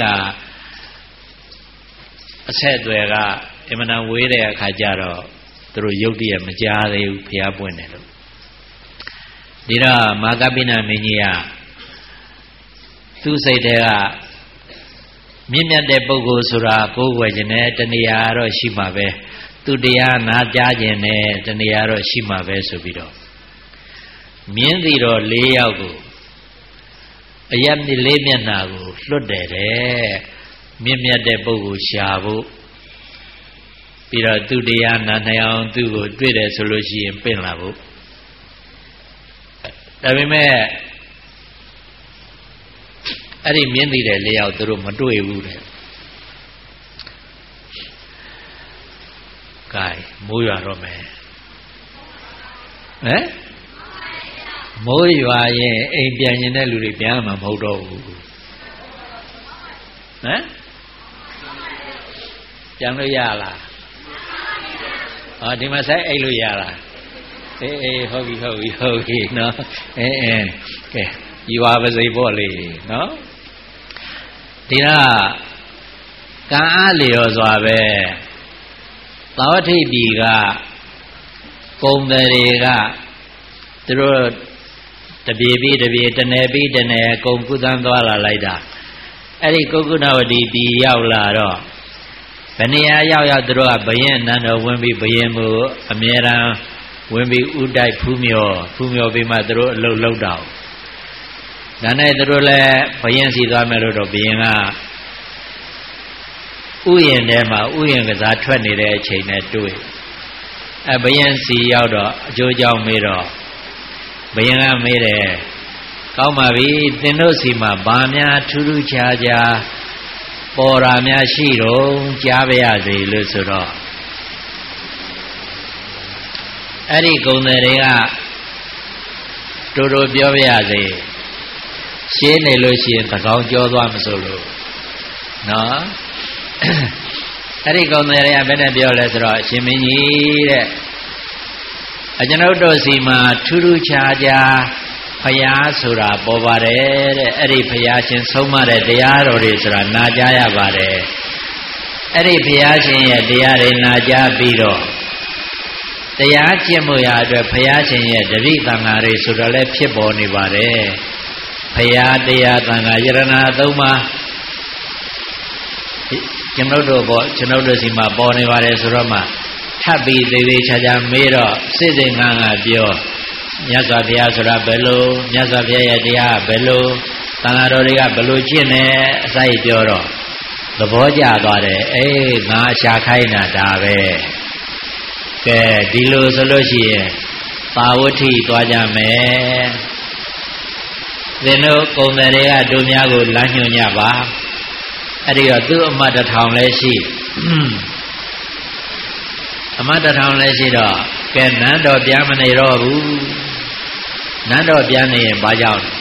ကအဆက်အသွယ်ကအမှန်တန်ဝေးတဲ့အခါကျတော့သူတို့ရုပ်တရက်မကြားသေးဘူးဘုရားပွင့်တယ်လို့ဒီတော့မာကပိဏမင်းကြီးကသူ့စိတ်ထဲကမြင့်မြတ်တဲ့ပုဂ္ဂိုလ်ဆိုတာကိုယ်ွယ်ခြင်းနဲ့တဏှာတော့ရှိမှာပဲသူတရားနာကြားခြင်းနဲ့တဏှာတော့ရှိမှာပဲဆိုပြီးတော့မြင်းစီတော်၄ယောက်ကိုအယက်လေးမျက်နှာကိုလွတ်တယ်တဲ့မြင့်မြတ်တဲ့ပုဂ္ဂိုလ်ရှာဖို့ပြီးတော့သူတရားနာနိုင်အောင်သူ့ကိုတွေ့တယ်ဆိုလို့ရှိရင်ပင့်လာဖို့ဒါပေမဲ့အဲ့ဒီမြင်းစီတဲ့၄ယောက်သူတို့မတွေ့ဘူးတဲ့ကဲမိုးရွာတော့မယ်ဟမ်မိုးရွာရင်အိမ်ပြန်ရင်တဲ့လူတွေပြန်မှာမဟုတ်တော့ဘူးဟမ်ပြန်လို့ရလားဟောဒီမှာဆိုင်အိတ်လို့ရလားအေးအေးဟုတ်ပြီဟုတ်ပြီဟုတ်ပြီနော်အဲအဲကဲရွာပါစေပေါ့လေနော်ဒီတော့ကံအားလျော်စွာပဲသာဝတိပြည်ကကုံတွေကသူတို့တပြေပြီးတပြေတနယ်ပြီးတနယ်ကုံကုသန်းသွားလာလိုက်တာအဲ့ဒီကုက္ကုဏဝတီပြည်ရောက်လာတော့ဘယ်နေရာရောက်ရောက်သူတို့ကဘယင်နန်းတော်ဝင်ပြီးဘယင်မှုအမြဲတမ်းဝင်ပြီးဥတိုက်ဖူးမြော်ဖူးမြော်ပြီးမှသူတို့အလုပ်လုပ်တော့ဒါနဲ့သူတို့လည်းဘယင်စီသွားမယ်လို့တော့ဘယင်ကဥယျာဉ်ထဲမှာဥယျာဉ်ကစားထွက်နေတဲ့အချိန်နဲ့တွေ့အဲဘယင်စီရောက်တော့အကျိုးကြောင့်မေးတော့ဘယင်ကမေးတယ်ကောင်းပါပြီသင်တို့စီမှာဘာများထူးထူးခြားခြားပေါ်ရာများရှိတော့ကြားပါရစေလို့ဆိုတော့အဲ့ဒီဂုဏ်တွေကတူတူပြောပါရစေရှင်းနေလို့ရှိရင်သကောင်းကြောသွားမစို့လို့နော်အဲ့ဒီဂုဏ်တွေကဘယ်နဲ့ပြောလဲဆိုတော့အရှင်မင်းကြီးတဲ့အကျွန်ုပ်တို့စီမှာထူးထူးခြားခြားဖယားဆိုတာပေါ်ပါတယ်တဲ့အဲ့ဒီဖယားရှင်ဆုံးမတဲ့တရားတော်တွေဆိုတာနာကြားရပါတယ်အဲ့ဒီဖယားရှင်ရဲ့တရားတွေနာကြားပြီးတော့တရားကျင့်မှုရာအတွက်ဖယားရှင်ရဲ့တတိသံဃာတွေဆိုတော့လည်းဖြစ်ပေါ်နေပါတယ်ဖယားတရားသံဃာယရဏသုံးပါးကျွန်ုပ်တို့ပေါ့ကျွန်ုပ်တို့စီမှာပေါ်နေပါတယ်ဆိုတော့မှထပ်ပြီးသေးသေးချာချာမေးတော့စိတ်စိတ်ငါးငါပြောမြတ်စွာဘုရားဆိုတာဘယ်လိုမြတ်စွာဘုရားရဲ့တရားဘယ်လိုသံဃာတော်တွေကဘယ်လိုကျင့်နေအစိုက်ပြောတော့သဘောကျသွားတယ်အေးငါရှာခိုင်းတာဒါပဲကဲဒီလိုဆိုလို့ရှိရင်ပါဝဋ္ဌိသွားကြမယ်သင်တို့ကုံတယ်တွေကတို့များကိုလမ်းညွှန်ကြပါအဲ့ဒီတော့သူ့အမတ်တစ်ထောင်လည်းရှိအမတ်တစ်ထောင်လည်းရှိတော့ကဲနန်းတော်ပြန်မနေတော့ဘူးနန်းတော်ပြန်နေရင်ဘာကြောင့်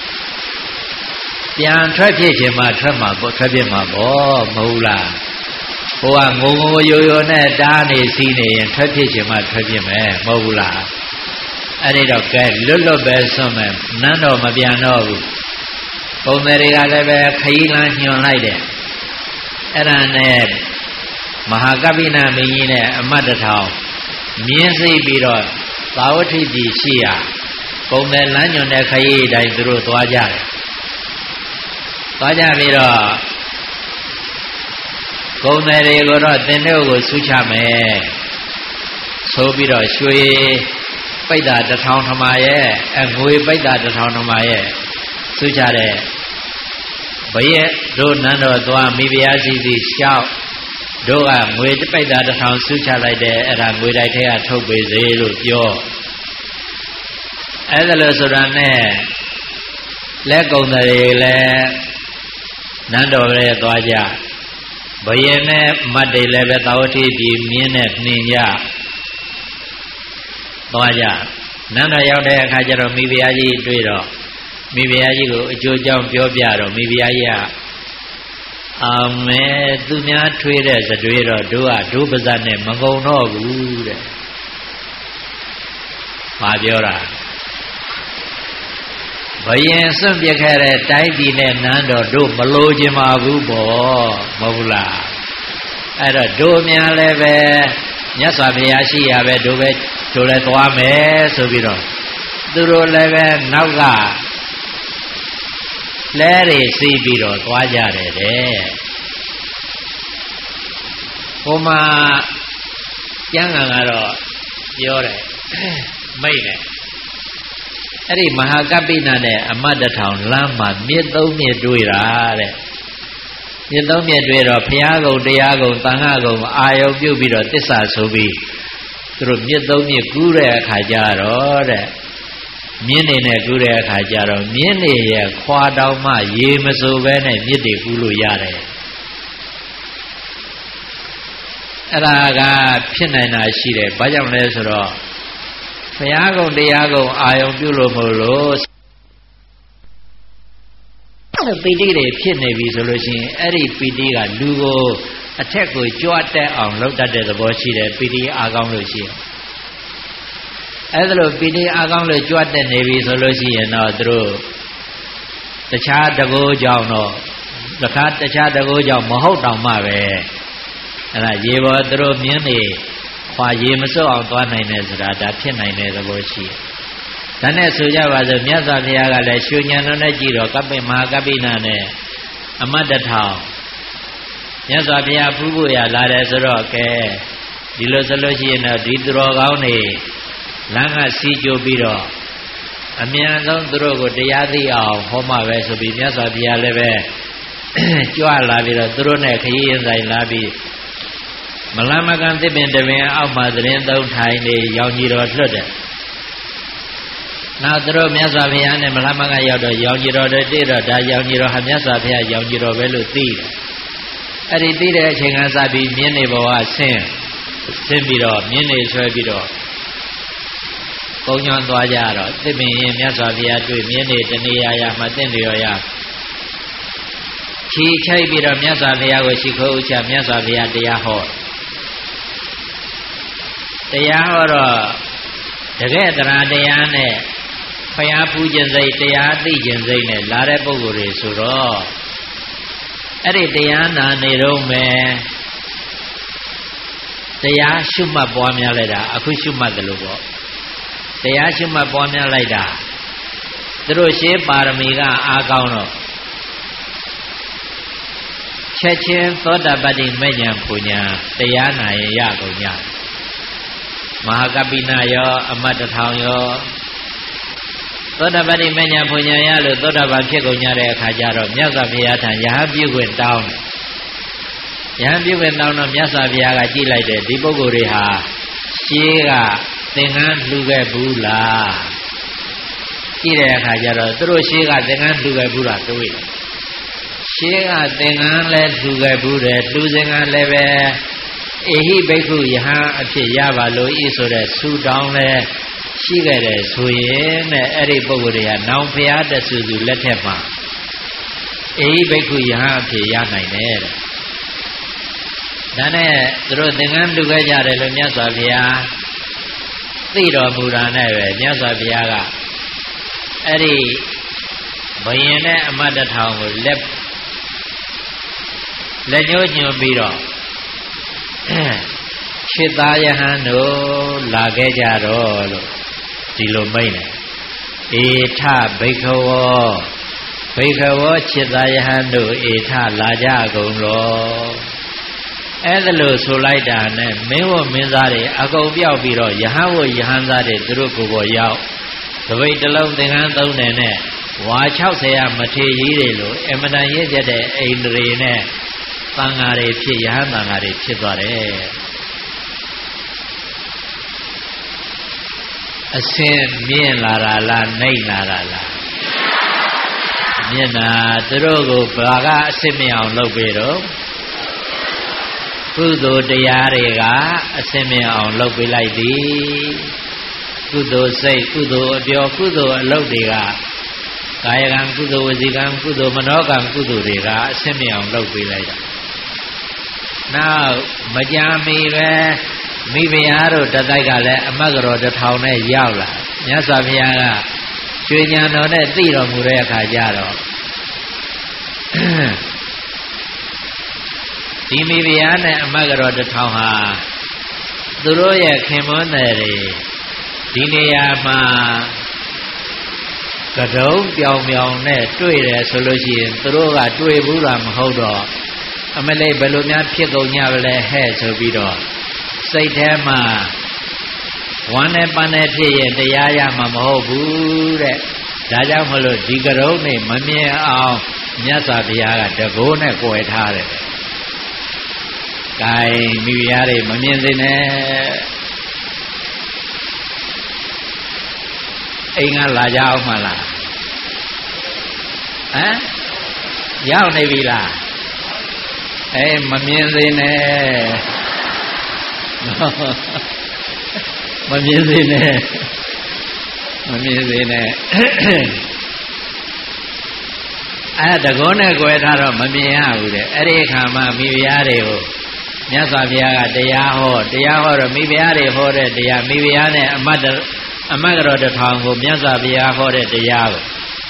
ပြန်ထွက်ဖြစ်ခြင်းမှထွက်မှာပေါ့ထွက်ဖြစ်မှာပေါ့မဟုတ်လားဟိုကငုံငုံရိုးရိုးနဲ့တားနေစီးနေရင်ထွက်ဖြစ်ခြင်းမှထွက်ဖြစ်မယ်မဟုတ်ဘူးလားအဲ့ဒီတော့ကဲလွတ်လွတ်ပဲဆွမ်းမယ်နန်းတော်မပြန်တော့ဘူးပုံတွေတွေကလည်းပဲခရီးလမ်းညွှန်လိုက်တယ်အဲ့ဒါနဲ့မဟာကပိဏမင်းကြီးနဲ့အမတ်တထောင်မြင်းစိတ်ပြီးတော့သာဝတိပြည်ရှိရာပုံတယ်လမ်းညွှန်တဲ့ခရီးတိုင်းသူတို့သွားကြတယ်သွားကြပြီးတော့ဂုဏ်တွေကိုတော့သင်တို့ကိုဆူချမယ်ဆိုပြီးတော့ရွှေပိဿာတထောင်ထမရဲ့အငွေပိဿာတထောင်ထမရဲ့ဆူချတဲ့ဘရဲ့တို့နန်းတော်သွားမိဖုရားစီစီရှောက်တို့ကငွေပိဿာတထောင်ဆူချလိုက်တယ်အဲ့ဒါငွေတိုက်ထဲကထုတ်ပေးစေလို့ပြောအဲ့ဒါလို့ဆိုတာနဲ့လက်ကုံတွေလည်းနန်းတော်ရဲသွားကြဘယင်နဲ့မတ်တွေလည်းပဲသာဝတိပြည်မြင်းနဲ့နှင်ကြသွားကြနန်းတော်ရောက်တဲ့အခါကျတော့မိဖုရားကြီးတွေ့တော့မိဖုရားကြီးကိုအကျိုးကြောင့်ပြောပြတော့မိဖုရားကြီးကအာမဲသူများထွေးတဲ့စတွေးတော့တို့ကဒုပဇတ်နဲ့မကုံတော့ဘူးတဲ့။ဘာပြောတာဘယင်စွန့်ပြစ်ခဲ့တဲ့တိုင်းပြည်နဲ့နန်းတော်တို့မလို့ခြင်းပါဘူးပေါ့မဟုတ်လားအဲ့တော့တို့များလည်းပဲမြတ်စွာဘုရားရှိရပဲတို့ပဲတို့လည်းသွားမယ်ဆိုပြီးတော့သူတို့လည်းပဲနောက်ကလဲတွေစီးပြီးတော့သွားကြတယ်တဲ့ဟိုမှာကျမ်းဂန်ကတော့ပြောတယ်မိတ်တယ်အဲ့ဒီမဟာကပ္ပိနနဲ့အမတ်တထောင်လမ်းမှာမြစ်သုံးမြစ်တွေ့တာတဲ့မြစ်သုံးမြစ်တွေ့တော့ဘုရားကုံတရားကုံသံဃာကုံအာယုံပြုတ်ပြီးတော့တစ္ဆာဆိုပြီးသူတို့မြစ်သုံးမြစ်ကူးတဲ့အခါကျတော့တဲ့မြင်းနေနဲ့ကူးတဲ့အခါကျတော့မြင်းနေရဲ့ခွာတောင်မှရေမစိုးပဲနဲ့မြစ်တွေကူးလို့ရတယ်အဲ့ဒါကဖြစ်နိုင်တာရှိတယ်ဘာကြောင့်လဲဆိုတော့ဘုရားကုံတရားကုံအာယုံပြုလို့မလို့ပီတိတွေဖြစ်နေပြီဆိုလို့ရှိရင်အဲ့ဒီပီတိကလူကိုအထက်ကိုကြွတက်အောင်လုပ်တတ်တဲ့သဘောရှိတယ်ပီတိအားကောင်းလို့ရှိရင်အဲ့ဒါလို့ပီတိအားကောင်းလို့ကြွတက်နေပြီဆိုလို့ရှိရင်တော့သူတို့တခြားတကောကြောင့်တော့တခါတခြားတကောကြောင့်မဟုတ်တောင်မှပဲအဲ့ဒါရေပေါ်သူတို့မြင်းနေခွာရေမစွတ်အောင်သွားနိုင်တယ်ဆိုတာဒါဖြစ်နိုင်တဲ့သဘောရှိတယ်ဒါနဲ့ဆိုကြပါစို့မြတ်စွာဘုရားကလည်းရွှေဉာဏ်တော်နဲ့ကြည့်တော့ကပ္ပိမဟာကပ္ပိနနဲ့အမတ်တထောင်မြတ်စွာဘုရားဖူးဖို့ရလာတယ်ဆိုတော့ကဲဒီလိုဆိုလို့ရှိရင်တော့ဒီသူတော်ကောင်းတွေလမ်းကစီကြိုပြီးတော့အမြန်ဆုံးသူတို့ကိုတရားသိအောင်ဟောမှပဲဆိုပြီးမြတ်စွာဘုရားလည်းပဲကြွလာပြီးတော့သူတို့နဲ့ခရီးရင်ဆိုင်လာပြီးမလမကန်သစ်ပင်တပင်အောက်မှာသတင်းသုံးထိုင်နေရောင်ကြီးတော်လွတ်တယ်နောက်သူတို့မြတ်စွာဘုရားနဲ့မလမကန်ရောက်တော့ရောင်ကြီးတော်တွေတိတော့ဒါရောင်ကြီးတော်ဟာမြတ်စွာဘုရားရောင်ကြီးတော်ပဲလို့သိတယ်အဲ့ဒီသိတဲ့အချိန်ကစပြီးမြင်းနေဘဝဆင်းဆင်းပြီးတော့မြင်းနေဆွဲပြီးတော့ကုန်းညွန်သွားကြတော့သစ်ပင်ရင်မြတ်စွာဘုရားတွေ့မြင်းနေတနေရာရာမှာတင့်လျော်ရခြေချိုက်ပြီးတော့မြတ်စွာဘုရားကိုရှိခိုးဥချမြတ်စွာဘုရားတရားဟောတရားဟောတော့တကယ်တရားတရားနဲ့ဘုရားပူခြင်းစိတ်တရားသိခြင်းစိတ်နဲ့လာတဲ့ပုဂ္ဂိုလ်တွေဆိုတော့အဲ့ဒီတရားနာနေတော့မယ်တရားရှုမှတ်ပွားများလိုက်တာအခုရှုမှတ်တယ်လို့ပေါ့တရားရှုမှတ်ပွားများလိုက်တာသူတို့ရှေးပါရမီကအားကောင်းတော့ချက်ချင်းသောတာပတ္တိမေညာပူညာတရားနာရင်ရကုန်ကြမဟာကပ္ပိနရောအမတ်တထောင်ရောသောတာပတ္တိမေညာပူညာရလို့သောတာပန်ဖြစ်ကုန်ကြတဲ့အခါကျတော့မြတ်စွာဘုရားထံယဟန်ပြုခွင့်တောင်းယဟန်ပြုခွင့်တောင်းတော့မြတ်စွာဘုရားကကြည့်လိုက်တယ်ဒီပုဂ္ဂိုလ်တွေဟာရှေးကသင်္ကန်းလှူခဲ့ဘူးလားကြည့်တဲ့အခါကျတော့သူတို့ရှေးကသင်္ကန်းလှူခဲ့ဘူးလားတွေးတယ်ရှေးကသင်္ကန်းလည်းလှူခဲ့ဘူးတယ်လှူစင်ကလည်းပဲအေဟိဘိက္ခုယဟန်အဖြစ်ရပါလို့ဤဆိုတဲ့ဆူတောင်းလဲရှိခဲ့တယ်ဆိုရင်တဲ့အဲ့ဒီပုဂ္ဂိုလ်တွေကနောင်ဖျားတဆူဆူလက်ထက်မှာအေဟိဘိက္ခုယဟန်အဖြစ်ရနိုင်တယ်တဲ့ဒါနဲ့သူတို့သင်္ကန်းလှူခဲ့ကြတယ်လို့မြတ်စွာဘုရားသိတော်မူတာနဲ့ပဲမြတ်စွာဘုရားကအဲ့ဒီဘယင်နဲ့အမတ်တထောင်ကိုလက်လက်ညှိုးညွှန်ပြီးတော့ခြေသားယဟန်တို့လာခဲ့ကြတော့လို့ဒီလိုမိန့်တယ်ဧထဘိက္ခဝောဘိက္ခဝောခြေသားယဟန်တို့ဧထလာကြကုန်လောအဲ့ဒါလို့ဆိုလိုက်တာနဲ့မင်းဝမင်းသားတွေအကုန်ပြောက်ပြီးတော့ယဟန်ဝယဟန်သားတွေသူတို့ကိုယ်ပေါ်ရောက်တပိတ်တလုံးသင်္ကန်းသုံးတယ်နဲ့ဝါ၆၀ရမထေရကြီးတွေလို့အမတန်ရင့်ကျက်တဲ့အိန္ဒြေနဲ့သံဃာတွေဖြစ်ယဟန်သံဃာတွေဖြစ်သွားတယ်အစင်မြင့်လာတာလားနှိမ့်လာတာလားမြင့်တာသူတို့ကိုဘာကအစင်မြအောင်လုပ်ပြီးတော့ကုသိုလ်တရားတွေကအစင်မြအောင်လုပ်ပေးလိုက်သည်ကုသိုလ်စိတ်ကုသိုလ်အပြောကုသိုလ်အလုပ်တွေကကာယကံကုသိုလ်ဝစီကံကုသိုလ်မနောကံကုသိုလ်တွေကအစင်မြအောင်လုပ်ပေးလိုက်တာနောက်မကြာမီပဲမိဖုရားတို့တတိုက်ကလည်းအမတ်ကတော်တစ်ထောင်နဲ့ရောက်လာမြတ်စွာဘုရားကရွှေညာတော်နဲ့သိတော်မူတဲ့အခါကျတော့ဒီမိဖုရားနဲ့အမတ်ကတော်တစ်ထောင်ဟာသူတို့ရဲ့ခင်မွန်းတယ်တွေဒီနေရာမှာကတုံးပြောင်ပြောင်နဲ့တွေ့တယ်ဆိုလို့ရှိရင်သူတို့ကတွေ့ဘူးတာမဟုတ်တော့အမလေးဘယ်လိုများဖြစ်ကုန်ကြပါလဲဟဲ့ဆိုပြီးတော့စိတ်ထဲမှာဝမ်းနဲ့ပန်းနဲ့ဖြစ်ရင်တရားရမှာမဟုတ်ဘူးတဲ့ဒါကြောင့်မလို့ဒီကရုံးနေမမြင်အောင်မြတ်စွာဘုရားကတကိုးနဲ့ကြွယ်ထားတယ်။ကိုင်မိဖုရားတွေမမြင်စေနဲ့အိမ်ကလာကြအောင်မလားဟမ်ရောက်နေပြီလားအေးမမြင်စေနဲ့မမြင်စေနဲ့မမြင်စေနဲ့အဲ့တကောနဲ့ကြွယ်ထားတော့မမြင်ရဘူးတဲ့အဲ့ဒီအခါမှာမိဖုရားတွေကိုမြတ်စွာဘုရားကတရားဟောတရားဟောတော့မိဖုရားတွေဟောတဲ့တရားမိဖုရားနဲ့အမတ်အမတ်ကတော်တစ်ထောင်ကိုမြတ်စွာဘုရားဟောတဲ့တရားကို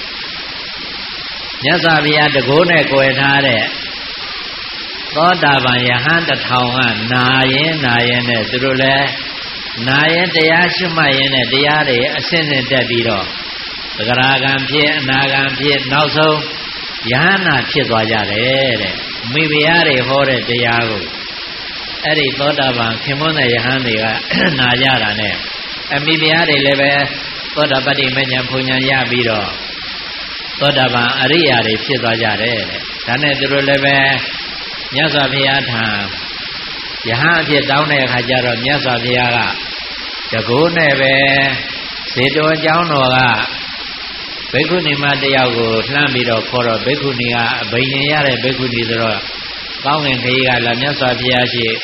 မြတ်စွာဘုရားတကောနဲ့ကြွယ်ထားတဲ့သောတာပန်ယဟန်တစ်ထောင်ကနာရင်နာရင်နဲ့သူတို့လည်းနာရင်တရားရှုမှတ်ရင်နဲ့တရားတွေအစစ်စစ်တက်ပြီးတော့သဂရာဂံဖြစ်အနာဂံဖြစ်နောက်ဆုံးယဟနာဖြစ်သွားကြတယ်တဲ့မိဖုရားတွေဟောတဲ့တရားကိုအဲ့ဒီသောတာပန်ခင်မွန်းတဲ့ယဟန်တွေကနာကြတာနဲ့အမိဖုရားတွေလည်းပဲသောတာပတ္တိမဉ္ဇဉ်ဘုံဉာဏ်ရပြီးတော့သောတာပန်အရိယာတွေဖြစ်သွားကြတယ်တဲ့ဒါနဲ့သူတို့လည်းပဲမြတ်စွာဘုရားထံယဟန်အဖြစ်တောင်းတဲ့အခါကျတော့မြတ်စွာဘုရားကတကိုးနဲ့ပဲဇေတဝန်ကျောင်းတော်ကဘိက္ခုနီမတယောက်ကိုလှမ်းပြီးတော့ခေါ်တော့ဘိက္ခုနီကအဘိညာဉ်ရတဲ့ဘိက္ခုနီဆိုတော့ကောင်းငင်ခရီးကလာမြတ်စွာဘုရားရှိ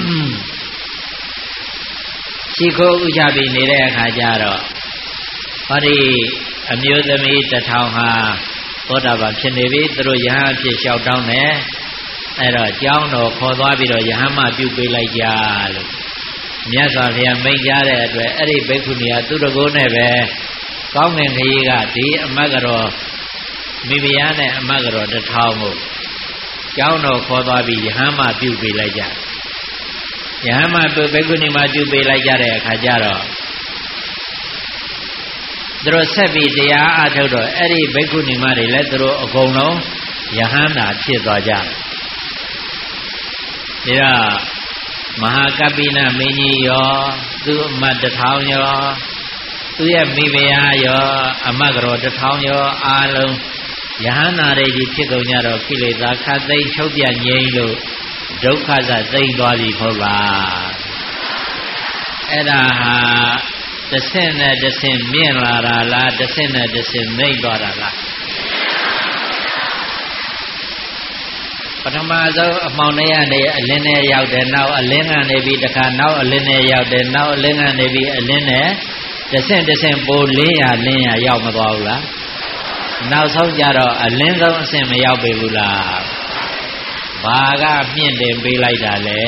ရှိခိုးဥချပြီးနေတဲ့အခါကျတော့ဟောဒီအမျိုးသမီးတစ်ထောင်ဟာသောတာပန်ဖြစ်နေပြီသူတို့ယဟန်အဖြစ်လျှောက်တောင်းတယ်အဲ့တော့ကျောင်းတော်ခေါ်သွားပြီးတော့ယဟန်မပြုပေးလိုက်ကြလို့မြတ်စွာဘုရားမိန့်ကြားတဲ့အတွက်အဲ့ဒီဘိက္ခုနီကသူတကိုးနဲ့ပဲကောင်းငင်ခရီးကဒီအမတ်ကတော်မိဖုရားနဲ့အမတ်ကတော်တစ်ထောင်ကိုကျောင်းတော်ခေါ်သွားပြီးယဟန်မပြုပေးလိုက်ကြယဟန်မပြုဘိက္ခုနီမပြုပေးလိုက်ကြတဲ့အခါကျတော့သူတို့ဆက်ပြီးတရားအားထုတ်တော့အဲ့ဒီဘိက္ခုနီမတွေလည်းသူတို့အကုန်လုံးယဟန်နာဖြစ်သွားကြတယ်ဒါမဟာကပ္ပိနမင်းကြီးရောသူအမတ်တစ်ထောင်ရောသူရဲ့မိဖုရားရောအမတ်ကတော်တစ်ထောင်ရောအားလုံးယဟန္တာတွေကြီးဖြစ်ကုန်ကြတော့ကိလေသာခတ်သိမ်းချုပ်ပြငြိမ်းလို့ဒုက္ခစသိမ်းသွားပြီဟုတ်လားအဲ့ဒါဟာတစ်ဆင့်နဲ့တစ်ဆင့်မြင့်လာတာလားတစ်ဆင့်နဲ့တစ်ဆင့်နှိမ့်သွားတာလားပထမဆုံးအမှောင်ထဲကနေအလင်းထဲရောက်တယ်နောက်အလင်းကနေပြီးတခါနောက်အလင်းထဲရောက်တယ်နောက်အလင်းကနေပြီးအလင်းထဲတစ်ဆင့်တစ်ဆင့်ပိုလင်းရလင်းရရောက်မသွားဘူးလားနောက်ဆုံးကြတော့အလင်းဆုံးအဆင့်မရောက်ပေဘူးလားဘာကမြင့်တင်ပေးလိုက်တာလဲ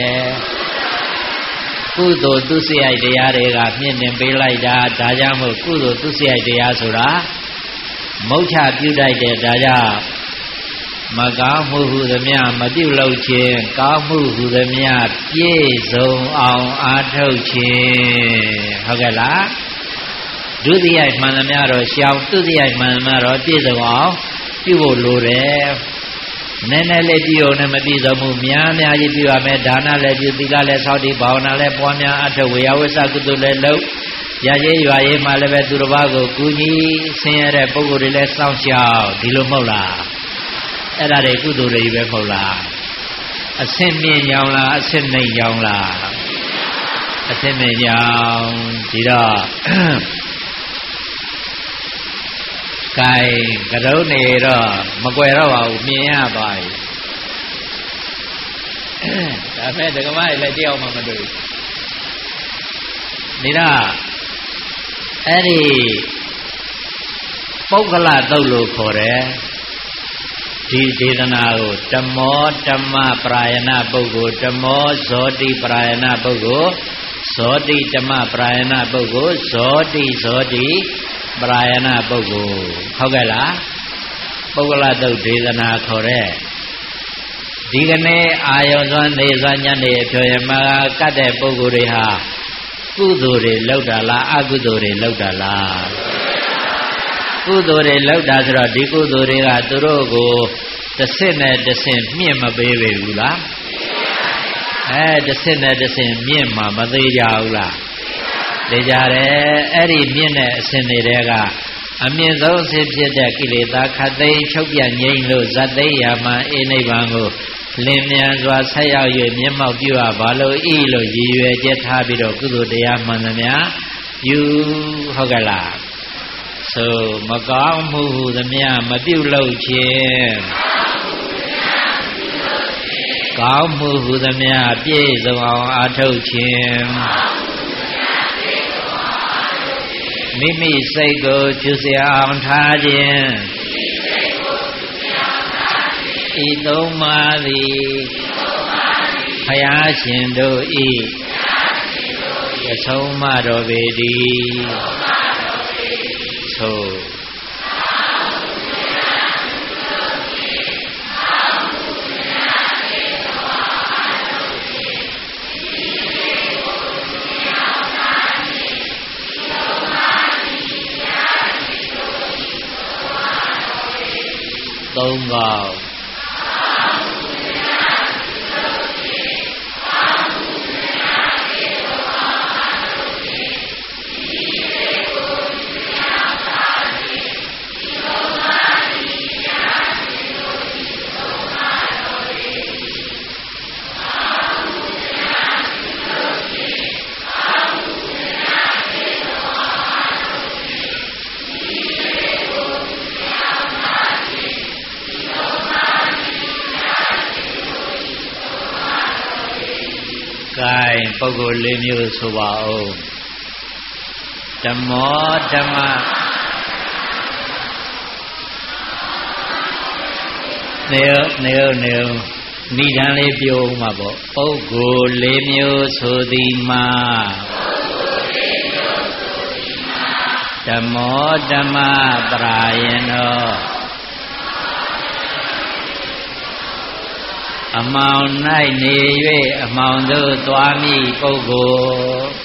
ကုသိုလ်သူစရိုက်တရားတွေကမြင့်တင်ပေးလိုက်တာဒါကြောင့်မို့ကုသိုလ်သူစရိုက်တရားဆိုတာမုတ်ချပြုတ်တိုက်တယ်ဒါကြောင့်မကောင်းမှုဟုသမျှမပြုတ်လို့ခြင်းကောင်းမှုဟုသမျှပြည့်စုံအောင်အားထုတ်ခြင်းဟုတ်ကဲ့လားဒုတိယမှန်သမျှတော့ရှောင်သူတိယမှန်သမျှတော့ပြည့်စုံအောင်ပြုဖို့လိုတယ်နည်းနည်းလေးပြုလို့နဲ့မပြည့်စုံဘူးများများကြီးပြုရမယ်ဒါနလည်းပြုသီလလည်းစောင့်တည်ဘာဝနာလည်းပွားများအထောက်ဝေယဝိသကုသိုလ်လည်းလုပ်ရရေးရွာရေးမှလည်းပဲသူတစ်ပါးကိုကူညီဆင်းရဲတဲ့ပုဂ္ဂိုလ်တွေလည်းစောင့်ရှောက်ဒီလိုမဟုတ်လားအဲ့ဒါတွေကုသိုလ်တွေပဲမဟုတ်လားအဆင့်မြင့်ကြောင်းလားအဆင့်နှိမ့်ကြောင်းလားအဆင့်မြင့်ကြောင်းဒီတော့ကဲကရုံးနေတော့မကွယ်တော့ပါဘူးမြင်ရပါပြီဒါမဲ့ဒကမကြီးလည်းကြောက်မှမတွေ့ဘူးဒါအဲ့ဒီပုဂ္ဂလတုတ်လို့ခေါ်တယ်ဒီဒေသနာကိုဓမ္မောဓမ္မပရာယနာပုဂ္ဂိုလ်ဓမ္မောဇောတိပရာယနာပုဂ္ဂိုလ်ဇောတိဓမ္မပရာယနာပုဂ္ဂိုလ်ဇောတိဇောတိပရာယနာပုဂ္ဂိုလ်ဟုတ်ကဲ့လားပုဂ္ဂလတုတ်ဒေသနာခေါ်တဲ့ဒီကနေ့အာယုံစွမ်းနေစွမ်းညနေအပြောရမှာကတ်တဲ့ပုဂ္ဂိုလ်တွေဟာကုသိုလ်တွေလောက်တာလားအကုသိုလ်တွေလောက်တာလားကုသိုလ်တွေလောက်တာဆိုတော့ဒီကုသိုလ်တွေကသူတို့ကိုတစ်ဆင့်နဲ့တစ်ဆင့်မြင့်မပေးပေဘူးလားအဲတစ်ဆင့်နဲ့တစ်ဆင့်မြင့်မှာမသေးကြဘူးလားသိကြတယ်အဲ့ဒီမြင့်တဲ့အဆင့်တွေကအမြင့်ဆုံးအဆင့်ဖြစ်တဲ့ကိလေသာခတ်သိမ်းချုပ်ပြငြိမ်းလို့ဇတ်သိမ်းရာမှာအိနိဗ္ဗာန်ကိုလင်းမြန်စွာဆက်ရောက်၍မျက်မှောက်ပြုအပ်ပါလို့ဤလို့ရည်ရွယ်ချက်ထားပြီးတော့ကုသိုလ်တရားမှန်သမျှပြုဟုတ်ကဲ့လားဆိုမကောင်းမှုဟုသမျှမပြုလုပ်ခြင်းကောင်းမှုဟုသမျှပြည့်စုံအောင်အားထုတ်ခြင်းမိမိစိတ်ကိုကျူစရာအောင်ထားခြင်းဤသုံးပါးသည်ဘုရားရှင်တို့ဤအဆုံးမတော်ပေတည်းသို့သုံးကောင်းပုဂ္ဂိုလ်လေးမျိုးဆိုပါဦးဓမ္မောဓမ္မနေနေနေနိဒံလေးပြောဦးမှာပေါ့ပုဂ္ဂိုလ်လေးမျိုးဆိုသည်မှာဓမ္မောဓမ္မပရာယနောအမှောင်၌နေ၍အမှောင်သို့သွားမိပုဂ္ဂိုလ်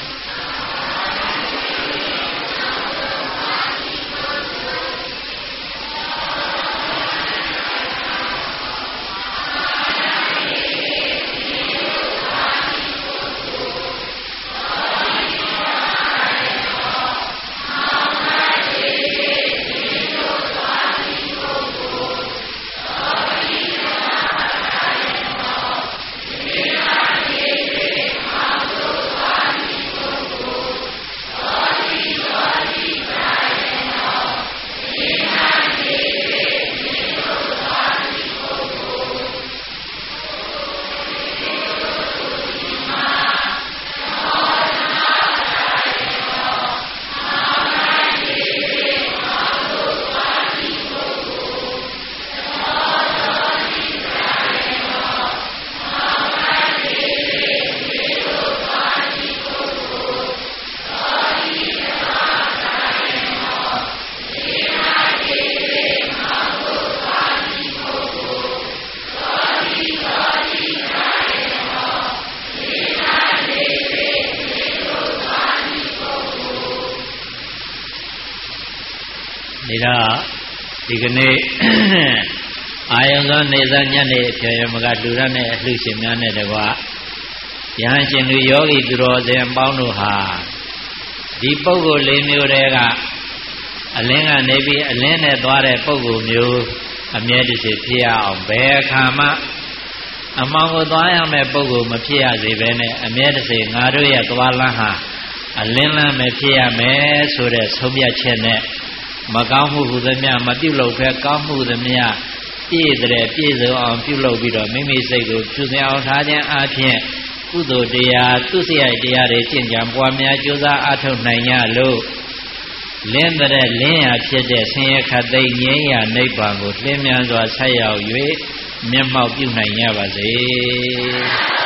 ဒီကနေ့အာယုံသောနေသောညနေအဖြေရမကလူရနဲ့အလှရှင်များနဲ့တကွာယဟန်ရှင်လူယောဂီသူတော်စင်ပေါင်းတို့ဟာဒီပုဂ္ဂိုလ်လေးမျိုးတည်းကအလင်းကနေပြီးအလင်းနဲ့သွားတဲ့ပုဂ္ဂိုလ်မျိုးအမြဲတစေဖြစ်ရအောင်ဘယ်အခါမှအမှောင်ကိုသွားရမယ့်ပုဂ္ဂိုလ်မဖြစ်ရစေဘဲနဲ့အမြဲတစေငါတို့ရဲ့သွားလမ်းဟာအလင်းလမ်းပဲဖြစ်ရမယ်ဆိုတဲ့ဆုံးဖြတ်ချက်နဲ့မကောင်းမှုဟူသမျှမပြုလုပ်ဖဲကောင်းမှုသမျှပြည့်တဲ့ပြည့်စုံအောင်ပြုလုပ်ပြီးတော့မိမိစိတ်ကိုဖြူစင်အောင်ထားခြင်းအပြင်ကုသိုလ်တရားသူစရိုက်တရားတွေကျင့်ကြံပွားများကြိုးစားအားထုတ်နိုင်ရလို့လင်းတဲ့လင်းရဖြစ်တဲ့ဆင်းရဲခတ်သိမ်းငြိမ်းရာနိဗ္ဗာန်ကိုလင်းမြန်စွာဆက်ရောက်၍မျက်မှောက်ပြုနိုင်ကြပါစေ